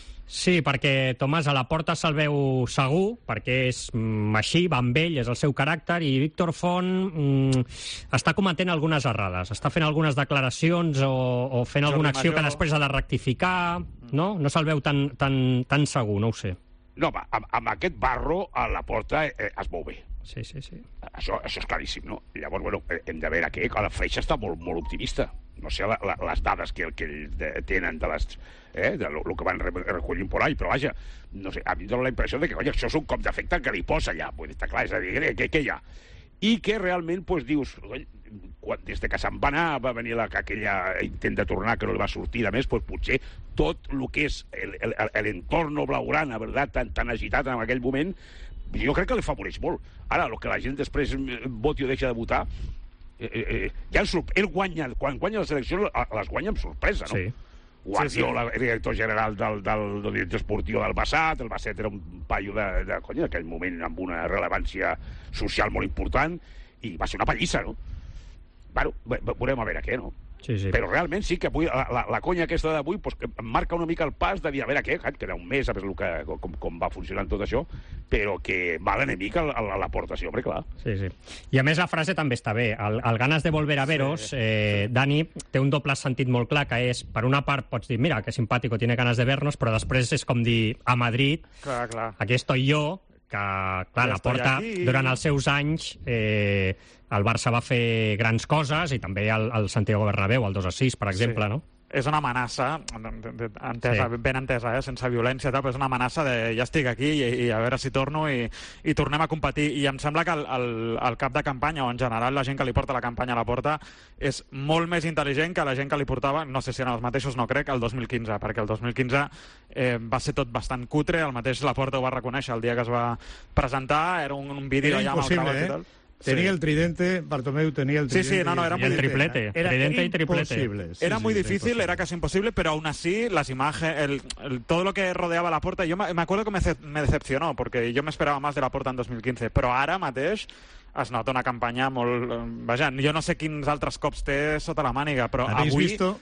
S3: Sí, perquè Tomàs a la Porta se'l veu segur, perquè és mm, així, va amb ell, és el seu caràcter, i Víctor Font mm, està cometent algunes errades, està fent algunes declaracions o, o fent
S26: Jordi
S3: alguna acció
S26: Major.
S3: que després ha de rectificar, no? No se'l veu tan, tan, tan segur, no ho sé.
S26: No, home, amb, amb aquest barro a la Porta eh, es mou bé.
S3: Sí, sí, sí.
S26: Això, això és claríssim, no? Llavors, bueno, hem de veure que la Freixa està molt, molt optimista. No sé la, la, les dades que, que de, tenen de les... Eh, de lo, lo que van re, recollint por ahí, però vaja, no sé, a mi em dóna la impressió de que, conya, això és un cop d'efecte que li posa allà, vull dir, està clar, és a dir, què, què hi ha? I que realment, pues, dius, quan, des de que se'n va anar, va venir la, aquella intent de tornar que no li va sortir, a més, pues, potser tot el que és l'entorn blaugrana, verdad, tan, tan agitat en aquell moment, jo crec que li favoreix molt. Ara, el que la gent després voti o deixa de votar, eh, eh, ja el, ell guanya, quan guanya les eleccions, les guanya amb sorpresa, no?
S3: Sí.
S26: Guardiola, sí, sí. El director general del, del, del director esportiu del Bassat, el Bassat era un paio de, de conya, en aquell moment amb una rellevància social molt important, i va ser una pallissa, no? Bueno, veurem a veure què, no?
S3: Sí, sí.
S26: Però realment sí que avui, la, la, la conya aquesta d'avui pues, em marca una mica el pas de dir a veure què, que era un mes a veure que, com, com va funcionant tot això, però que va l'enemic a, a, a la porta, sí, home, clar.
S3: Sí, sí. I a més la frase també està bé. El, el ganes de volver a veros, sí. eh, Dani, té un doble sentit molt clar, que és, per una part pots dir, mira, que simpàtico, tiene ganas de vernos, però després és com dir, a Madrid,
S11: clar, clar.
S3: aquí estoy yo, que, clar,
S11: ja
S3: la Porta,
S11: aquí.
S3: durant els seus anys, eh, el Barça va fer grans coses, i també el, el Santiago Bernabéu, el dos a sis, per exemple,
S11: sí.
S3: no?
S11: És una amenaça, entesa, sí. ben entesa, eh? sense violència, tal, però és una amenaça de ja estic aquí i, i a veure si torno i, i tornem a competir. I em sembla que el, el, el cap de campanya, o en general la gent que li porta la campanya a la Porta, és molt més intel·ligent que la gent que li portava, no sé si eren els mateixos, no crec, el dos mil quinze, perquè el dos mil quinze eh, va ser tot bastant cutre, el mateix la Porta ho va reconèixer el dia que es va presentar, era un, un vídeo
S10: era
S11: allà amb el cabal
S10: eh?
S11: i tal.
S10: Tenía
S11: sí.
S10: el tridente, Bartomeu tenía el tridente.
S11: Sí, sí, no, no, era
S3: y
S11: muy
S3: el triplete.
S10: Era
S3: tridente y triplete.
S10: imposible. Sí,
S11: era
S10: sí,
S11: muy
S10: era
S11: difícil,
S10: imposible.
S11: era casi imposible, pero aún así las imágenes, el, el, todo lo que rodeaba la Porta, yo me, me acuerdo que me, me decepcionó, porque yo me esperaba más de la Porta en dos mil quince, però ara mateix es nota una campanya molt... Vaja, jo no sé quins altres cops té sota la màniga, però
S10: ¿Habéis
S11: avui...
S10: visto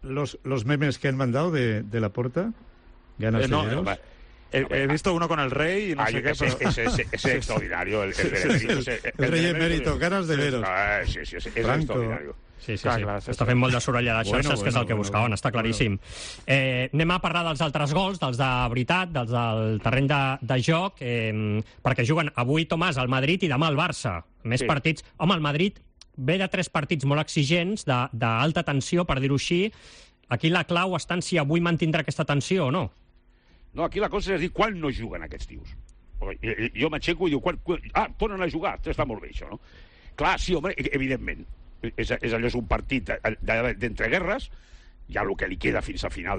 S10: los, los memes que han mandado de, de Laporta? ¿Ganas
S11: eh, no,
S10: de
S11: eh, he, he visto uno con el rey y no
S26: Ay,
S11: sé qué,
S26: ese,
S11: pero...
S26: ese, ese, ese es extraordinario, el, el, el, el, el, el,
S10: el rey emérito, ganas de veros.
S26: Ah, sí, sí, sí, és extraordinari.
S3: Sí, sí, sí. Clar, està fent molt de soroll a les xarxes, bueno, que és el que buscaven, bueno, està claríssim. Bueno. Eh, anem a parlar dels altres gols, dels de veritat, dels del terreny de, de joc, eh, perquè juguen avui, Tomàs, al Madrid i demà al Barça. Més sí. partits. Home, el Madrid ve de tres partits molt exigents, d'alta tensió, per dir-ho així. Aquí la clau està en si avui mantindrà aquesta tensió o no.
S26: No, aquí la cosa és dir quan no juguen aquests tios. Jo m'aixeco i diu, quan, quan, ah, tornen a jugar, està molt bé això, no? Clar, sí, home, evidentment. És, és allò, és un partit d'entreguerres, ja el que li queda fins a final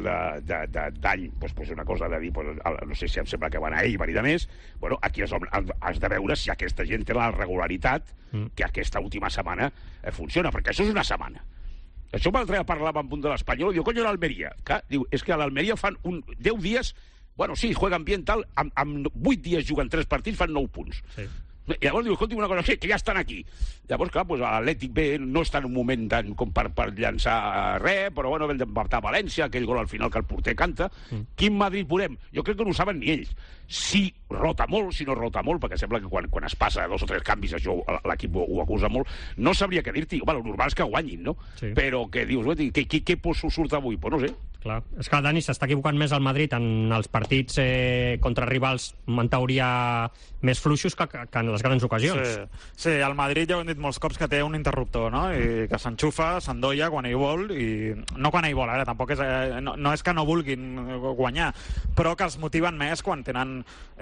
S26: d'any, doncs, doncs una cosa de dir, doncs, no sé si em sembla que van a ell, van i de més, bueno, aquí has, has de veure si aquesta gent té la regularitat que aquesta última setmana eh, funciona, perquè això és una setmana. Això l'altre dia parlàvem amb un de l'Espanyol, diu, coño, l'Almeria. Diu, és que a l'Almeria fan un deu dies, bueno, sí, jueguen bien tal, amb, amb vuit dies juguen tres partits, fan nou punts. Sí. I llavors diu, escolti, una cosa, sí, que ja estan aquí. Llavors, clar, doncs, l'Atlètic B no està en un moment tant com per, per llançar res, però bueno, vam d'empartar a València, aquell gol al final que el porter canta. Mm. Quin Madrid veurem? Jo crec que no ho saben ni ells. Si rota molt, si no rota molt, perquè sembla que quan, quan es passa dos o tres canvis, això l'equip ho, ho acusa molt, no sabria què dir-t'hi. Home, el normal és que guanyin, no? Sí. Però que dius, què, què, què surt avui? Pues no sé.
S3: Clar. És que el Dani s'està equivocant més al Madrid en els partits eh, contra rivals, en teoria, més fluixos que, que en les grans ocasions.
S11: Sí. sí, el Madrid ja ho hem dit molts cops que té un interruptor, no? I que s'enxufa, s'endolla quan ell vol, i no quan ell vol, ara tampoc és, eh, no, no és que no vulguin guanyar, però que els motiven més quan tenen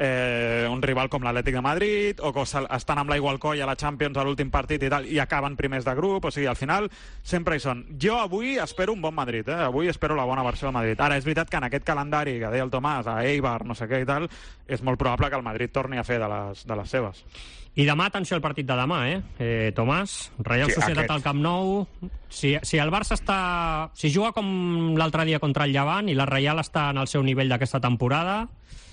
S11: eh, un rival com l'Atlètic de Madrid, o que estan amb l'aigua al coll a la Champions a l'últim partit i tal, i acaben primers de grup, o sigui, al final sempre hi són. Jo avui espero un bon Madrid, eh? Avui espero la bona versió del Madrid. Ara, és veritat que en aquest calendari que deia el Tomàs, a Eibar, no sé què i tal, és molt probable que el Madrid torni a fer de les, de les seves.
S3: I demà, atenció al partit de demà, eh? eh Tomàs, Reial sí, Societat aquest... al Camp Nou. Si, si el Barça està... Si juga com l'altre dia contra el Llevant i la Reial està en el seu nivell d'aquesta temporada,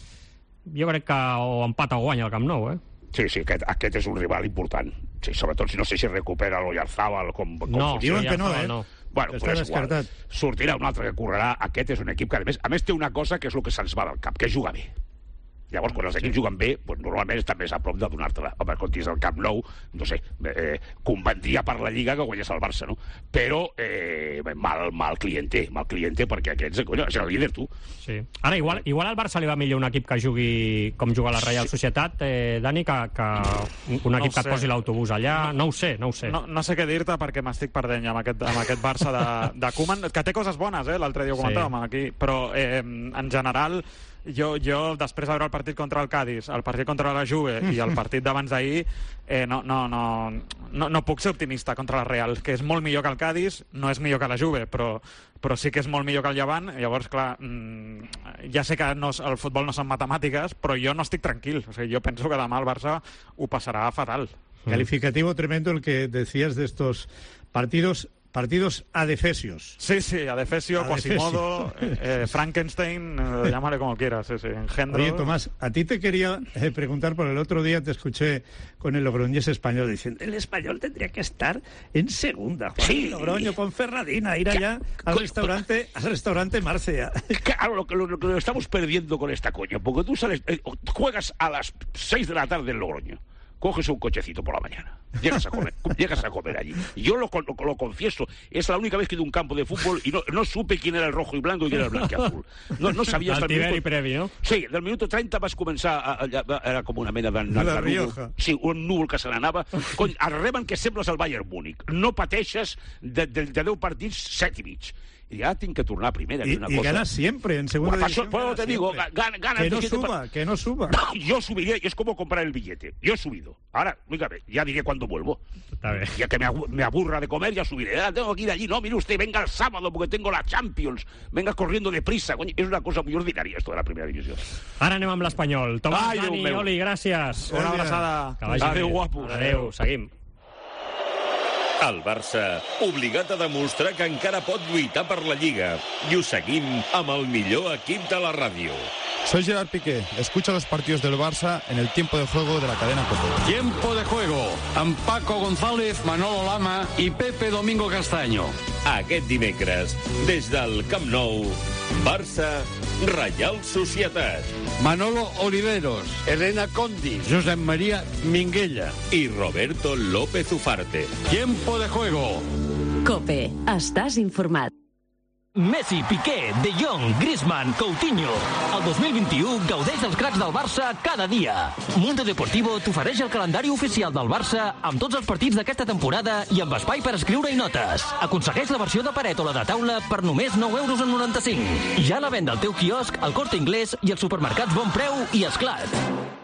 S3: jo crec que o empata o guanya al Camp Nou, eh?
S26: Sí, sí, aquest, aquest és un rival important. Sí, sobretot si no sé si recupera l'Oyarzabal com, com...
S10: No, diuen que no, eh? No.
S26: Bueno,
S10: està
S26: pues
S10: descartat.
S26: Igual. Sortirà un altre que correrà. Aquest és un equip que, a més, a més té una cosa que és el que se'ns va del cap, que juga bé. Llavors, quan els equips juguen bé, doncs, normalment estan més a prop de donar-te-la. Home, quan tens el Camp Nou, no sé, eh, convendria per la Lliga que guanyés el Barça, no? Però eh, mal, mal cliente, mal cliente, perquè aquests, coño, és el líder, tu.
S3: Sí. Ara, igual, igual al Barça li va millor un equip que jugui com juga la Reial Societat, eh, Dani, que, que un equip no que et posi l'autobús allà. No, no ho sé, no ho sé.
S11: No, no sé què dir-te perquè m'estic perdent amb aquest, amb aquest Barça de, de Koeman, que té coses bones, eh? L'altre dia ho comentàvem sí. aquí, però eh, en general... Jo, jo, després de veure el partit contra el Cádiz, el partit contra la Juve i el partit d'abans d'ahir, eh, no, no, no, no, no puc ser optimista contra la Real, que és molt millor que el Cádiz, no és millor que la Juve, però, però sí que és molt millor que el Llevant. Llavors, clar, mmm, ja sé que no, el futbol no són matemàtiques, però jo no estic tranquil. O sigui, jo penso que demà el Barça ho passarà fatal.
S10: Calificativo tremendo el que decías de estos partidos... Partidos adefesios.
S11: Sí, sí, adefesio, Quasimodo, eh, Frankenstein, eh, llámale como quieras, sí, sí, engendro.
S10: Oye, Tomás, a ti te quería eh, preguntar, por el otro día te escuché con el Logroñés español diciendo, el español tendría que estar en segunda. Juan, sí. Logroño, con Ferradina, ir allá al restaurante, al restaurante Márcia.
S26: Claro, lo que lo, lo estamos perdiendo con esta coña, porque tú sales, eh, juegas a las seis de la tarde en Logroño. Coges un cochecito por la mañana, llegas a comer, llegas a comer allí. Yo lo, lo, lo confieso, es la única vez que he ido a un campo de fútbol y no, no supe quién era el rojo y blanco y quién era el blanco y azul. No, no sabia hasta el minuto...
S3: i previ, no?
S26: Sí, del minuto trenta vas començar, a, a, a, era com una mena de... de
S10: la Rioja.
S26: Sí, un núvol que se n'anava. Cony, arreben que sembles el Bayern Múnich. No pateixes de, de, de deu partits, set i mig. Y ya tienen que turnar primera.
S10: Y,
S26: una
S10: y
S26: cosa.
S10: gana siempre en segunda
S26: bueno,
S10: división.
S26: Pues te digo, gana, gana
S10: que no suba, que no suba.
S26: No, yo subiría, es como comprar el billete. Yo he subido. Ahora, fíjate, ya diré cuando vuelvo.
S3: Está bien.
S26: Ya que me, me aburra de comer, ya subiré. Ya tengo que ir allí. No, mire usted, venga el sábado porque tengo la Champions. Venga corriendo deprisa. Coño, es una cosa muy ordinaria esto de la primera división.
S3: Ara anem amb l'Espanyol. Tomàs, Dani, Oli, gràcies.
S11: Una abraçada.
S26: Adéu, guapos.
S3: Adéu, seguim.
S12: El Barça, obligat a demostrar que encara pot lluitar per la Lliga. I ho seguim amb el millor equip de la ràdio.
S13: Soy Gerard Piqué. Escucha los partidos del Barça en el tiempo de juego de la cadena COPE.
S14: Tiempo de juego. Amb Paco González, Manolo Lama y Pepe Domingo Castaño.
S12: Aquest dimecres, des del Camp Nou, Barça, Reial Societat.
S14: Manolo Oliveros, Elena Condi, Josep María Minguella
S12: y Roberto López Ufarte.
S14: Tiempo de juego.
S15: COPE. Estàs informat.
S24: Messi, Piqué, De Jong, Griezmann, Coutinho. El dos mil vint-i-u gaudeix dels cracs del Barça cada dia. Mundo Deportivo t'ofereix el calendari oficial del Barça amb tots els partits d'aquesta temporada i amb espai per escriure-hi notes. Aconsegueix la versió de paret o la de taula per només nou euros amb noranta-cinc. Ja a la venda al teu quiosc, al Corte Inglés i als supermercats Bon Preu i Esclat.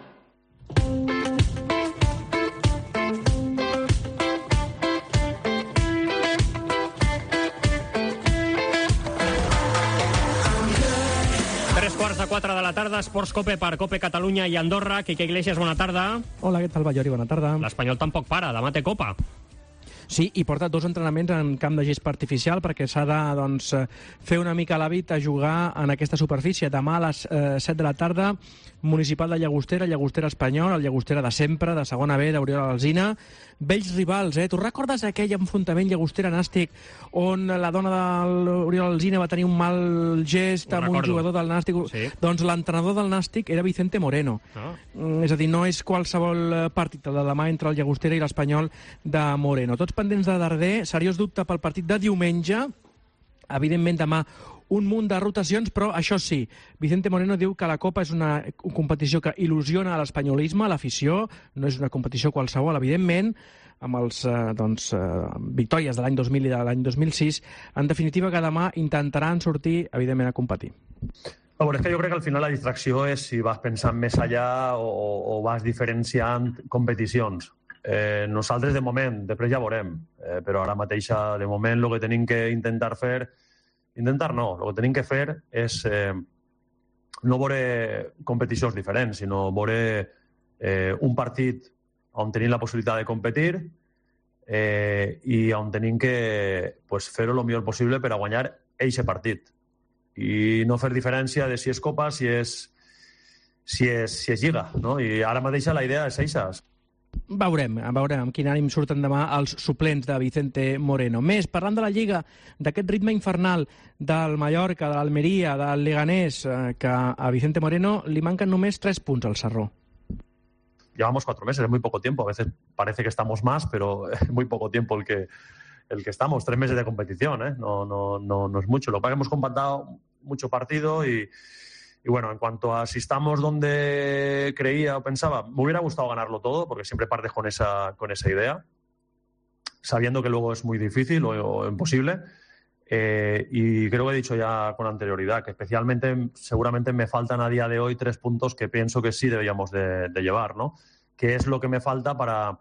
S3: Quarts de quatre de la tarda, Esports Cope per Cope Catalunya i Andorra. Quique Iglesias, bona tarda.
S16: Hola, què tal, Ballori? Bona tarda.
S3: L'Espanyol tampoc para, demà té Copa.
S16: Sí, i porta dos entrenaments en camp de gespa artificial perquè s'ha de doncs, fer una mica l'hàbit a jugar en aquesta superfície. Demà a les eh, set de la tarda, Municipal de Llagostera, Llagostera Espanyol, el Llagostera de sempre, de segona B, d'Oriol Alsina. Vells rivals, eh? Tu recordes aquell enfrontament Llagostera-Nàstic on la dona de l'Oriol Alsina va tenir un mal gest amb un jugador del Nàstic? Sí. Doncs l'entrenador del Nàstic era Vicente Moreno. Oh. És a dir, no és qualsevol partit el de demà entre el Llagostera i l'Espanyol de Moreno. Tots pendents de Darder, seriós dubte pel partit de diumenge. Evidentment demà un munt de rotacions, però això sí, Vicente Moreno diu que la Copa és una competició que il·lusiona a l'espanyolisme, a l'afició, no és una competició qualsevol, evidentment, amb els eh, doncs, eh, victòries de l'any dos mil i de l'any dos mil sis, en definitiva que demà intentaran sortir, evidentment, a competir.
S17: No, bueno, és que jo crec que al final la distracció és si vas pensant més allà o, o vas diferenciant competicions. Eh, nosaltres, de moment, després ja veurem, eh, però ara mateix, de moment, el que tenim que intentar fer, intentar no, el que tenim que fer és eh, no veure competicions diferents, sinó veure eh, un partit on tenim la possibilitat de competir eh, i on tenim que pues, fer-ho el millor possible per a guanyar eixe partit. I no fer diferència de si és Copa, si és, si és, si és Lliga. No? I ara mateix la idea és eixa.
S16: Veurem, veurem amb quin ànim surten demà els suplents de Vicente Moreno. Més, parlant de la Lliga, d'aquest ritme infernal del Mallorca, de l'Almeria, del Leganés, eh, que a Vicente Moreno li manquen només tres punts al Sarró.
S17: Llevamos cuatro meses, es muy poco tiempo. A veces parece que estamos más, pero es muy poco tiempo el que, el que estamos. Tres meses de competición, ¿eh? No, no, no, no es mucho. Lo que pasa es que hemos completado mucho partido y... Y bueno, en cuanto a si estamos donde creía o pensaba, me hubiera gustado ganarlo todo, porque siempre partes con esa, con esa idea, sabiendo que luego es muy difícil o, o imposible. Eh, y creo que he dicho ya con anterioridad que especialmente, seguramente me faltan a día de hoy tres puntos que pienso que sí deberíamos de, de llevar, ¿no? Que es lo que me falta para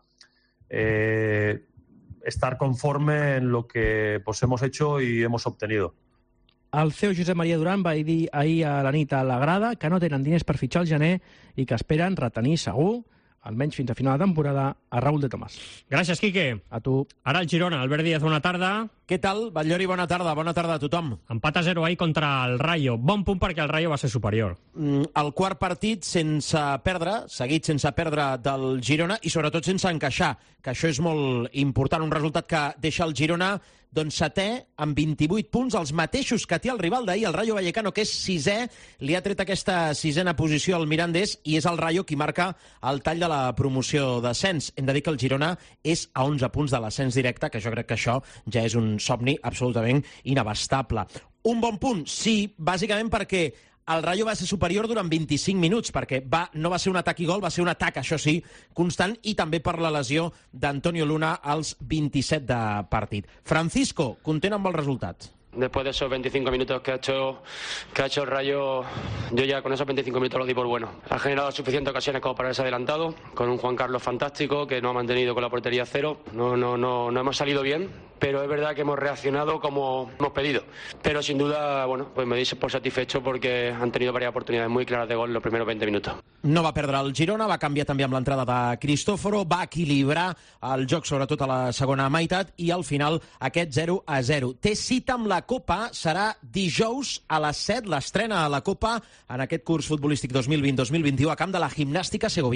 S17: eh, estar conforme en lo que pues, hemos hecho y hemos obtenido.
S16: El C E O Josep Maria Duran va dir ahir a la nit a la grada que no tenen diners per fitxar el gener i que esperen retenir segur, almenys fins a final de temporada, a Raúl de Tomàs.
S3: Gràcies, Quique.
S16: A tu.
S3: Ara el Girona. Albert Díaz, bona tarda.
S18: Què tal, Batllori? Bona tarda. Bona tarda a tothom.
S3: Empat a zero ahir contra el Rayo. Bon punt perquè el Rayo va ser superior.
S18: Mm, el quart partit sense perdre, seguit sense perdre del Girona i sobretot sense encaixar, que això és molt important. Un resultat que deixa el Girona doncs setè amb vint-i-vuit punts, els mateixos que té el rival d'ahir, el Rayo Vallecano, que és sisè, li ha tret aquesta sisena posició al Mirandés i és el Rayo qui marca el tall de la promoció d'ascens. Hem de dir que el Girona és a onze punts de l'ascens directe, que jo crec que això ja és un somni absolutament inabastable. Un bon punt, sí, bàsicament perquè el Rayo va ser superior durant vint-i-cinc minuts, perquè va, no va ser un atac i gol, va ser un atac, això sí, constant, i també per la lesió d'Antonio Luna als vint-i-set de partit. Francisco, content amb el resultat.
S19: Después de esos veinticinco minutos que ha hecho que ha hecho el Rayo, yo ya con esos veinticinco minutos lo di por bueno. Ha generado suficientes ocasiones como para haberse adelantado, con un Juan Carlos fantástico que no ha mantenido con la portería cero. No, no, no, no hemos salido bien, pero es verdad que hemos reaccionado como hemos pedido. Pero sin duda, bueno, pues me dice por satisfecho porque han tenido varias oportunidades muy claras de gol en los primeros veinte minutos.
S18: No va perdre el Girona, va canviar també amb l'entrada de Cristòforo, va equilibrar el joc sobretot a la segona meitat i al final aquest zero a zero. Té cita amb la Copa, serà dijous a les set, l'estrena a la Copa en aquest curs futbolístic dos mil vint dos mil vint-i-u a camp de la Gimnàstica Segoviana.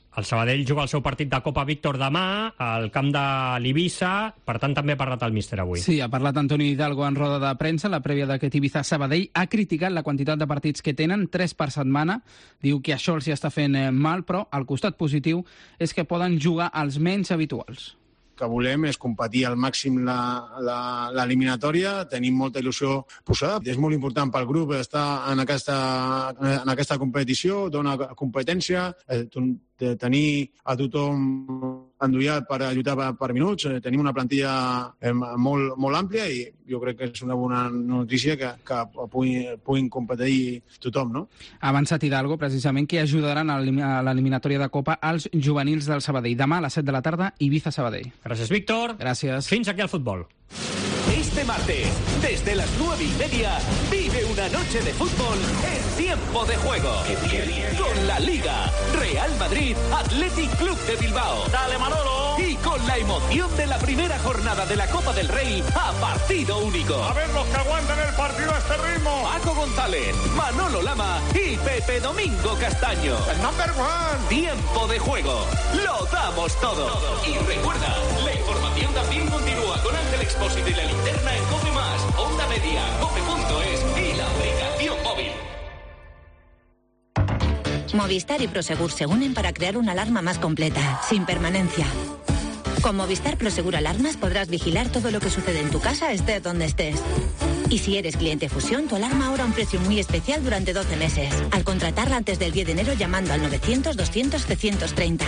S3: El Sabadell juga el seu partit de Copa Víctor demà al camp de l'Ibiza, per tant també ha parlat el míster avui.
S8: Sí, ha parlat Antoni Hidalgo en roda de premsa, la prèvia d'aquest Ibiza-Sabadell, ha criticat la quantitat de partits que tenen, tres per setmana, diu que això els hi està fent mal, però el costat positiu és que poden jugar els menys habituals.
S1: Que volem és competir al màxim l'eliminatòria, tenim molta il·lusió posada. És molt important pel grup estar en aquesta, en aquesta competició, dona competència, eh, tenir a tothom endollat per lluitar per, per minuts. Eh, tenim una plantilla eh, molt, molt àmplia i jo crec que és una bona notícia que, que puguin, puguin competir tothom, no?
S8: Ha avançat Hidalgo, precisament, que ajudaran a l'eliminatòria de Copa als juvenils del Sabadell. Demà a les set de la tarda, Ibiza-Sabadell.
S3: Gràcies, Víctor.
S8: Gràcies.
S3: Fins aquí el futbol.
S2: Este martes, desde las nueve y media, vive una noche de fútbol en Tiempo de Juego. Con la Liga, Real Madrid, Athletic Club de Bilbao. ¡Dale, Manolo! Y con la emoción de la primera jornada de la Copa del Rey a partido único.
S20: A ver los que aguantan el partido a este ritmo.
S2: Paco González, Manolo Lama y Pepe Domingo Castaño.
S20: El number one.
S2: Tiempo de Juego. Lo damos todo. Y recuerda, la información también continúa con Ángel Expósito y la linterna en Cope Más, Onda Media, Cope punto es y la aplicación móvil.
S21: Movistar y Prosegur se unen para crear una alarma más completa, sin permanencia. Con Movistar Prosegur Alarmas podrás vigilar todo lo que sucede en tu casa, estés donde estés. Y si eres cliente Fusión, tu alarma ahora a un precio muy especial durante doce meses. Al contratarla antes del diez de enero llamando al novecientos, doscientos, trescientos treinta.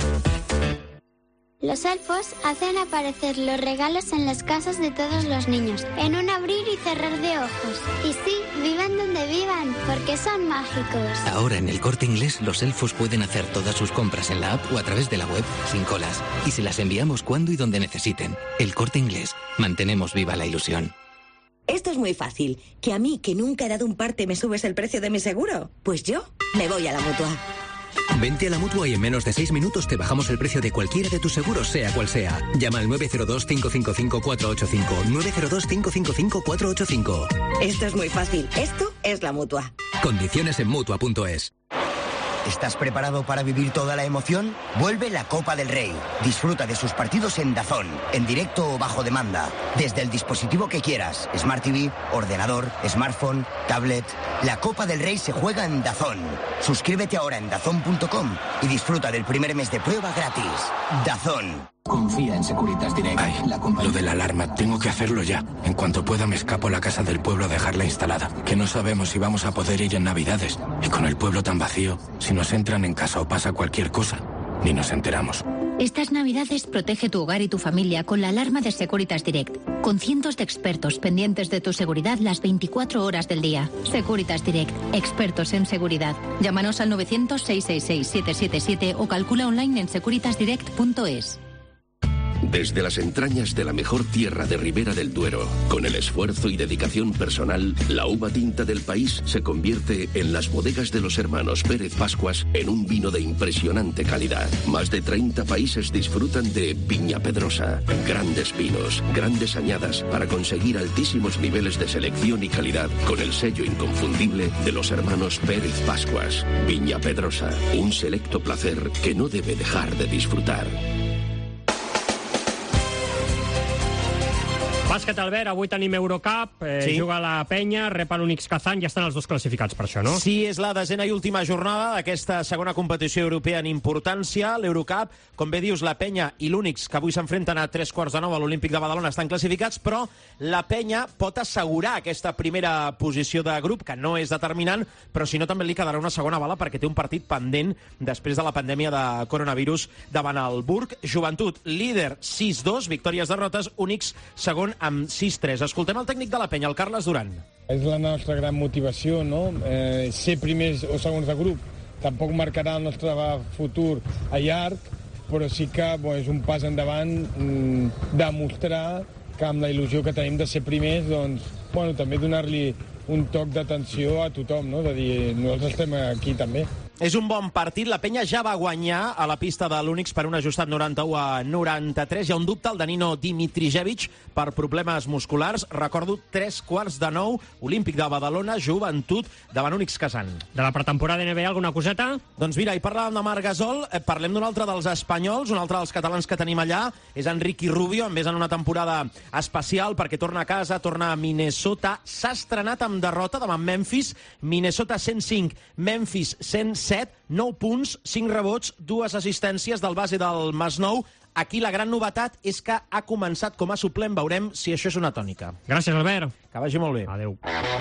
S22: Los elfos hacen aparecer los regalos en las casas de todos los niños, en un abrir y cerrar de ojos. Y sí, vivan donde vivan, porque son mágicos.
S23: Ahora en el Corte Inglés los elfos pueden hacer todas sus compras en la app o a través de la web sin colas. Y se las enviamos cuando y donde necesiten. El Corte Inglés. Mantenemos viva la ilusión.
S27: Esto es muy fácil. ¿Que a mí, que nunca he dado un parte, me subes el precio de mi seguro? Pues yo me voy a la Mutua.
S23: Vente a la Mutua y en menos de seis minutos te bajamos el precio de cualquiera de tus seguros, sea cual sea. Llama al nueve cero dos, cinco cinco cinco, cuatro ocho cinco. nueve cero dos, cinco cinco cinco, cuatro ocho cinco.
S27: Esto es muy fácil. Esto es la Mutua.
S23: Condiciones en Mutua punto es.
S28: ¿Estás preparado para vivir toda la emoción? Vuelve la Copa del Rey. Disfruta de sus partidos en DAZN, en directo o bajo demanda, desde el dispositivo que quieras, Smart T V, ordenador, smartphone, tablet. La Copa del Rey se juega en DAZN. Suscríbete ahora en dazn punto com y disfruta del primer mes de prueba gratis. DAZN.
S29: Confía en Securitas Direct.
S30: Ay,
S29: la compañía...
S30: lo de la alarma, tengo que hacerlo ya. En cuanto pueda me escapo a la casa del pueblo a dejarla instalada. Que no sabemos si vamos a poder ir en Navidades. Y con el pueblo tan vacío, si nos entran en casa o pasa cualquier cosa, ni nos enteramos.
S31: Estas Navidades protege tu hogar y tu familia con la alarma de Securitas Direct. Con cientos de expertos pendientes de tu seguridad las veinticuatro horas del día. Securitas Direct, expertos en seguridad. Llámanos al novecientos, seiscientos sesenta y seis, siete siete siete o calcula online en securitas direct punto es.
S32: Desde las entrañas de la mejor tierra de Ribera del Duero, con el esfuerzo y dedicación personal, la uva tinta del país se convierte en las bodegas de los hermanos Pérez Pascuas en un vino de impresionante calidad. Más de treinta países disfrutan de Viña Pedrosa. Grandes vinos, grandes añadas para conseguir altísimos niveles de selección y calidad con el sello inconfundible de los hermanos Pérez Pascuas. Viña Pedrosa, un selecto placer que no debe dejar de disfrutar.
S3: Bàsquet, Albert, avui tenim Eurocup, eh, sí. Juga la Penya, rep l'Unix Kazan, ja estan els dos classificats per això, no?
S18: Sí, és la desena i última jornada d'aquesta segona competició europea en importància, l'Eurocup. Com bé dius, la Penya i l'Unix, que avui s'enfrenten a tres quarts de nou a l'Olímpic de Badalona, estan classificats, però la Penya pot assegurar aquesta primera posició de grup, que no és determinant, però si no també li quedarà una segona bala perquè té un partit pendent després de la pandèmia de coronavirus davant el Burg. Joventut, líder sis dos, victòries, derrotes, Unix segon amb sis tres. Escoltem el tècnic de la Penya, el Carles Duran.
S33: És la nostra gran motivació, no? Eh, ser primers o segons de grup tampoc marcarà el nostre futur a llarg, però sí que bo, és un pas endavant mm, demostrar que amb la il·lusió que tenim de ser primers, doncs, bueno, també donar-li un toc d'atenció a tothom, no? De dir, nosaltres estem aquí també.
S18: És un bon partit. La penya ja va guanyar a la pista de l'Únix per un ajustat noranta-u a noranta-tres. Hi ha un dubte, el de Nino Dimitrijevic, per problemes musculars. Recordo, tres quarts de nou, Olímpic de Badalona, Joventut, davant Únix Kazan.
S3: De la pretemporada N B A, alguna coseta?
S18: Doncs mira, hi parlàvem de Marc Gasol, eh, parlem d'un altre dels espanyols, un altre dels catalans que tenim allà, és Enrique Rubio, en més en una temporada especial, perquè torna a casa, torna a Minnesota, s'ha estrenat amb derrota davant Memphis, Minnesota cent cinc, Memphis cent set, nou punts, cinc rebots, dues assistències del base del Masnou. Aquí la gran novetat és que ha començat com a suplent. Veurem si això és una tònica.
S3: Gràcies, Albert.
S18: Que vagi molt bé.
S3: Adéu.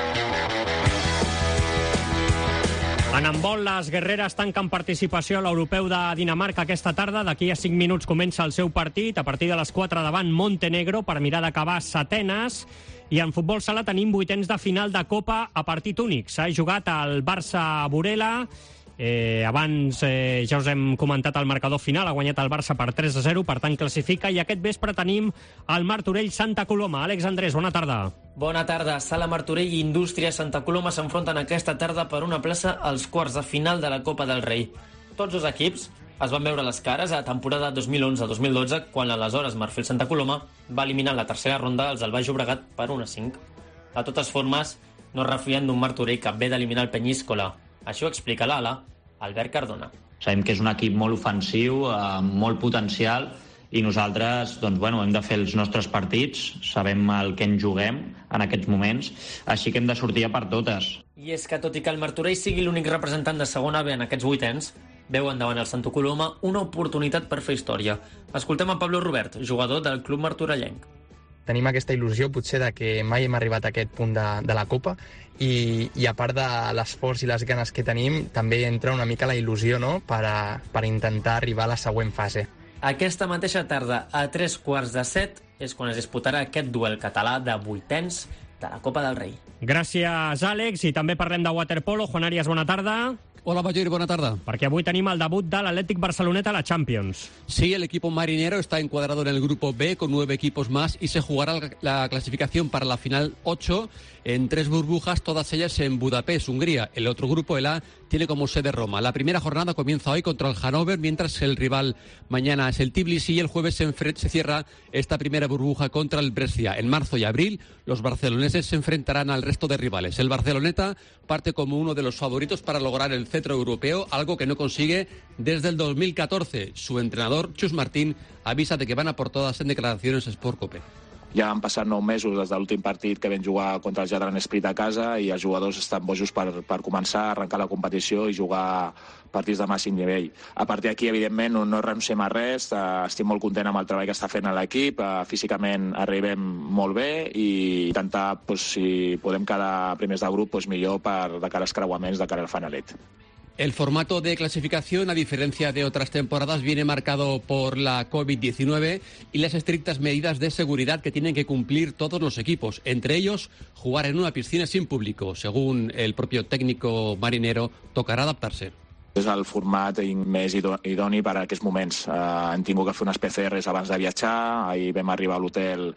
S3: En handbol, les guerreres tanquen participació a l'europeu de Dinamarca aquesta tarda. D'aquí a cinc minuts comença el seu partit, a partir de les quatre davant Montenegro, per mirar d'acabar setenes. I en futbol sala tenim vuitens de final de Copa a partit únic. S'ha jugat al Barça-Burela. Eh, abans eh, ja us hem comentat el marcador final, ha guanyat el Barça per tres a zero, per tant classifica, i aquest vespre tenim el Martorell-Santa Coloma. Àlex Andrés, bona tarda.
S4: Bona tarda. Sala Martorell i Indústria Santa Coloma s'enfronten aquesta tarda per una plaça als quarts de final de la Copa del Rei. Tots dos equips es van veure les cares a la temporada dos mil onze dos mil dotze, quan l'aleshores Marfil Santa Coloma va eliminar en la tercera ronda els del Baix Llobregat per un a cinc. De totes formes, no es refien d'un Martorell que ve d'eliminar el Penyíscola. Això ho explica l'ala, Albert Cardona.
S5: Sabem que és un equip molt ofensiu, amb molt potencial, i nosaltres doncs, bueno, hem de fer els nostres partits, sabem el que ens juguem en aquests moments, així que hem de sortir a per totes.
S4: I és que, tot i que el Martorell sigui l'únic representant de segona B en aquests vuitens, veuen davant el Santa Coloma una oportunitat per fer història. Escoltem a Pablo Robert, jugador del club martorellenc.
S6: Tenim aquesta il·lusió, potser, de que mai hem arribat a aquest punt de, de la Copa, i, i a part de l'esforç i les ganes que tenim, també entra una mica la il·lusió, no?, per, a, per intentar arribar a la següent fase.
S4: Aquesta mateixa tarda, a tres quarts de set, és quan es disputarà aquest duel català de vuitens de la Copa del Rei.
S3: Gràcies, Àlex, i també parlem de waterpolo. Juan Arias, bona tarda.
S7: Hola, Major, bona tarda.
S3: Perquè avui tenim el debut de l'Athletic Barceloneta a la Champions.
S7: Sí, el equipo marinero está encuadrado en el grupo B con nueve equipos más y se jugará la clasificación para la final ocho en tres burbujas, todas ellas en Budapest, Hungría. El otro grupo, el A, tiene como sede Roma. La primera jornada comienza hoy contra el Hannover, mientras el rival mañana es el Tbilisi, y el jueves se, se cierra esta primera burbuja contra el Brescia. En marzo y abril, los barceloneses se enfrentarán al resto de rivales. El Barceloneta parte como uno de los favoritos para lograr el cetro europeo, algo que no consigue desde el dos mil catorce. Su entrenador, Chus Martín, avisa de que van a por todas en declaraciones a Sport Cope.
S9: Ja han passat nou mesos des de l'últim partit que vam jugar contra el Jadran Esprit a casa, i els jugadors estan bojos per, per començar a arrencar la competició i jugar partits de màxim nivell. A partir d'aquí, evidentment, no, no renunciem a res. Uh, estic molt content amb el treball que està fent l'equip. Uh, físicament arribem molt bé, i intentar, pues, si podem quedar primers de grup, pues, millor per de cara als creuaments, de cara al finalet.
S7: El formato de clasificación, a diferencia de otras temporadas, viene marcado por la COVID diecinueve y las estrictas medidas de seguridad que tienen que cumplir todos los equipos. Entre ellos, jugar en una piscina sin público. Según el propio técnico marinero, tocarà adaptar-se.
S9: És el format més idoni per a aquests moments. Uh, hem tingut que fer unes P C Rs abans de viatjar, ahir vam arribar a l'hotel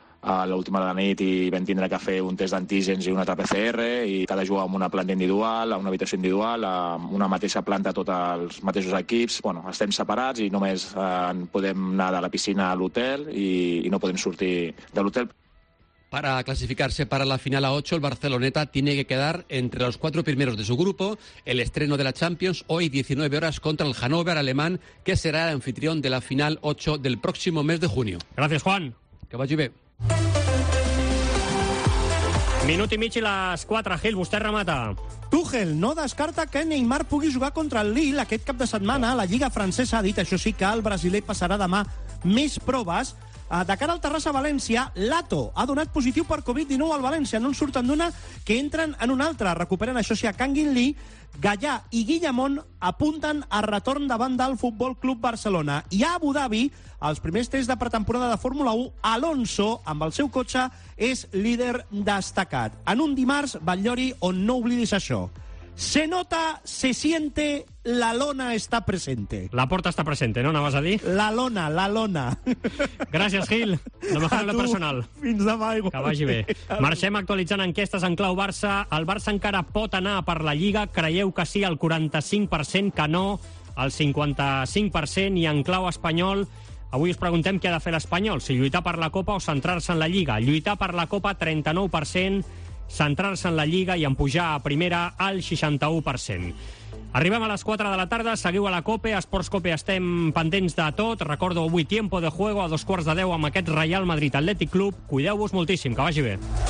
S9: a l'última de la nit i vam tindre que fer un test d'antígens i una altra P C R, i cada jugar amb una planta individual, a una habitació individual, a una mateixa planta tots els mateixos equips. Bueno, estem separats i només eh, podem anar de la piscina a l'hotel, i, i no podem sortir de l'hotel.
S7: Para clasificarse para la final a ocho, el Barceloneta tiene que quedar entre los cuatro primeros de su grupo. El estreno de la Champions, hoy diecinueve horas, contra el Hannover alemán, que será el anfitrión de la final ocho del próximo mes de junio.
S3: Gracias, Juan.
S7: Que vagi bé.
S3: Minut i mig i les quatre. Gil, vostè remata.
S10: Tuchel no descarta que Neymar pugui jugar contra el Lille aquest cap de setmana. La Lliga francesa ha dit, això sí, que el brasiler passarà demà més proves. De cara al Terrassa-València, Lato ha donat positiu per covid dinou al València. No en surten d'una que entren en una altra. Recuperen, això sí, a Kangin Lee. Gallà i Guillamón apunten a retorn davant del Futbol Club Barcelona. I a Abu Dhabi, els primers tests de pretemporada de Fórmula u, Alonso, amb el seu cotxe, és líder destacat. En un dimarts, Batllori, on no oblidis això. Se nota, se siente la lona està presente.
S3: La porta està presente, no? Anaves a dir?
S10: La lona, la lona.
S3: Gràcies, Gil. No me lo personal.
S10: Fins demà, igual.
S3: Que vagi bé. Marxem actualitzant enquestes en clau Barça. El Barça encara pot anar per la Lliga. Creieu que sí, el quaranta-cinc per cent, que no, el cinquanta-cinc per cent, i en clau espanyol, avui us preguntem què ha de fer l'Espanyol, si lluitar per la Copa o centrar-se en la Lliga. Lluitar per la Copa, trenta-nou per cent, centrar-se en la Lliga i en pujar a primera al seixanta-u per cent. Arribem a les quatre de la tarda, seguiu a la COPE, a Esports COPE estem pendents de tot. Recordo avui Tiempo de Juego a dos quarts de deu amb aquest Real Madrid Athletic Club. Cuideu-vos moltíssim, que vagi bé.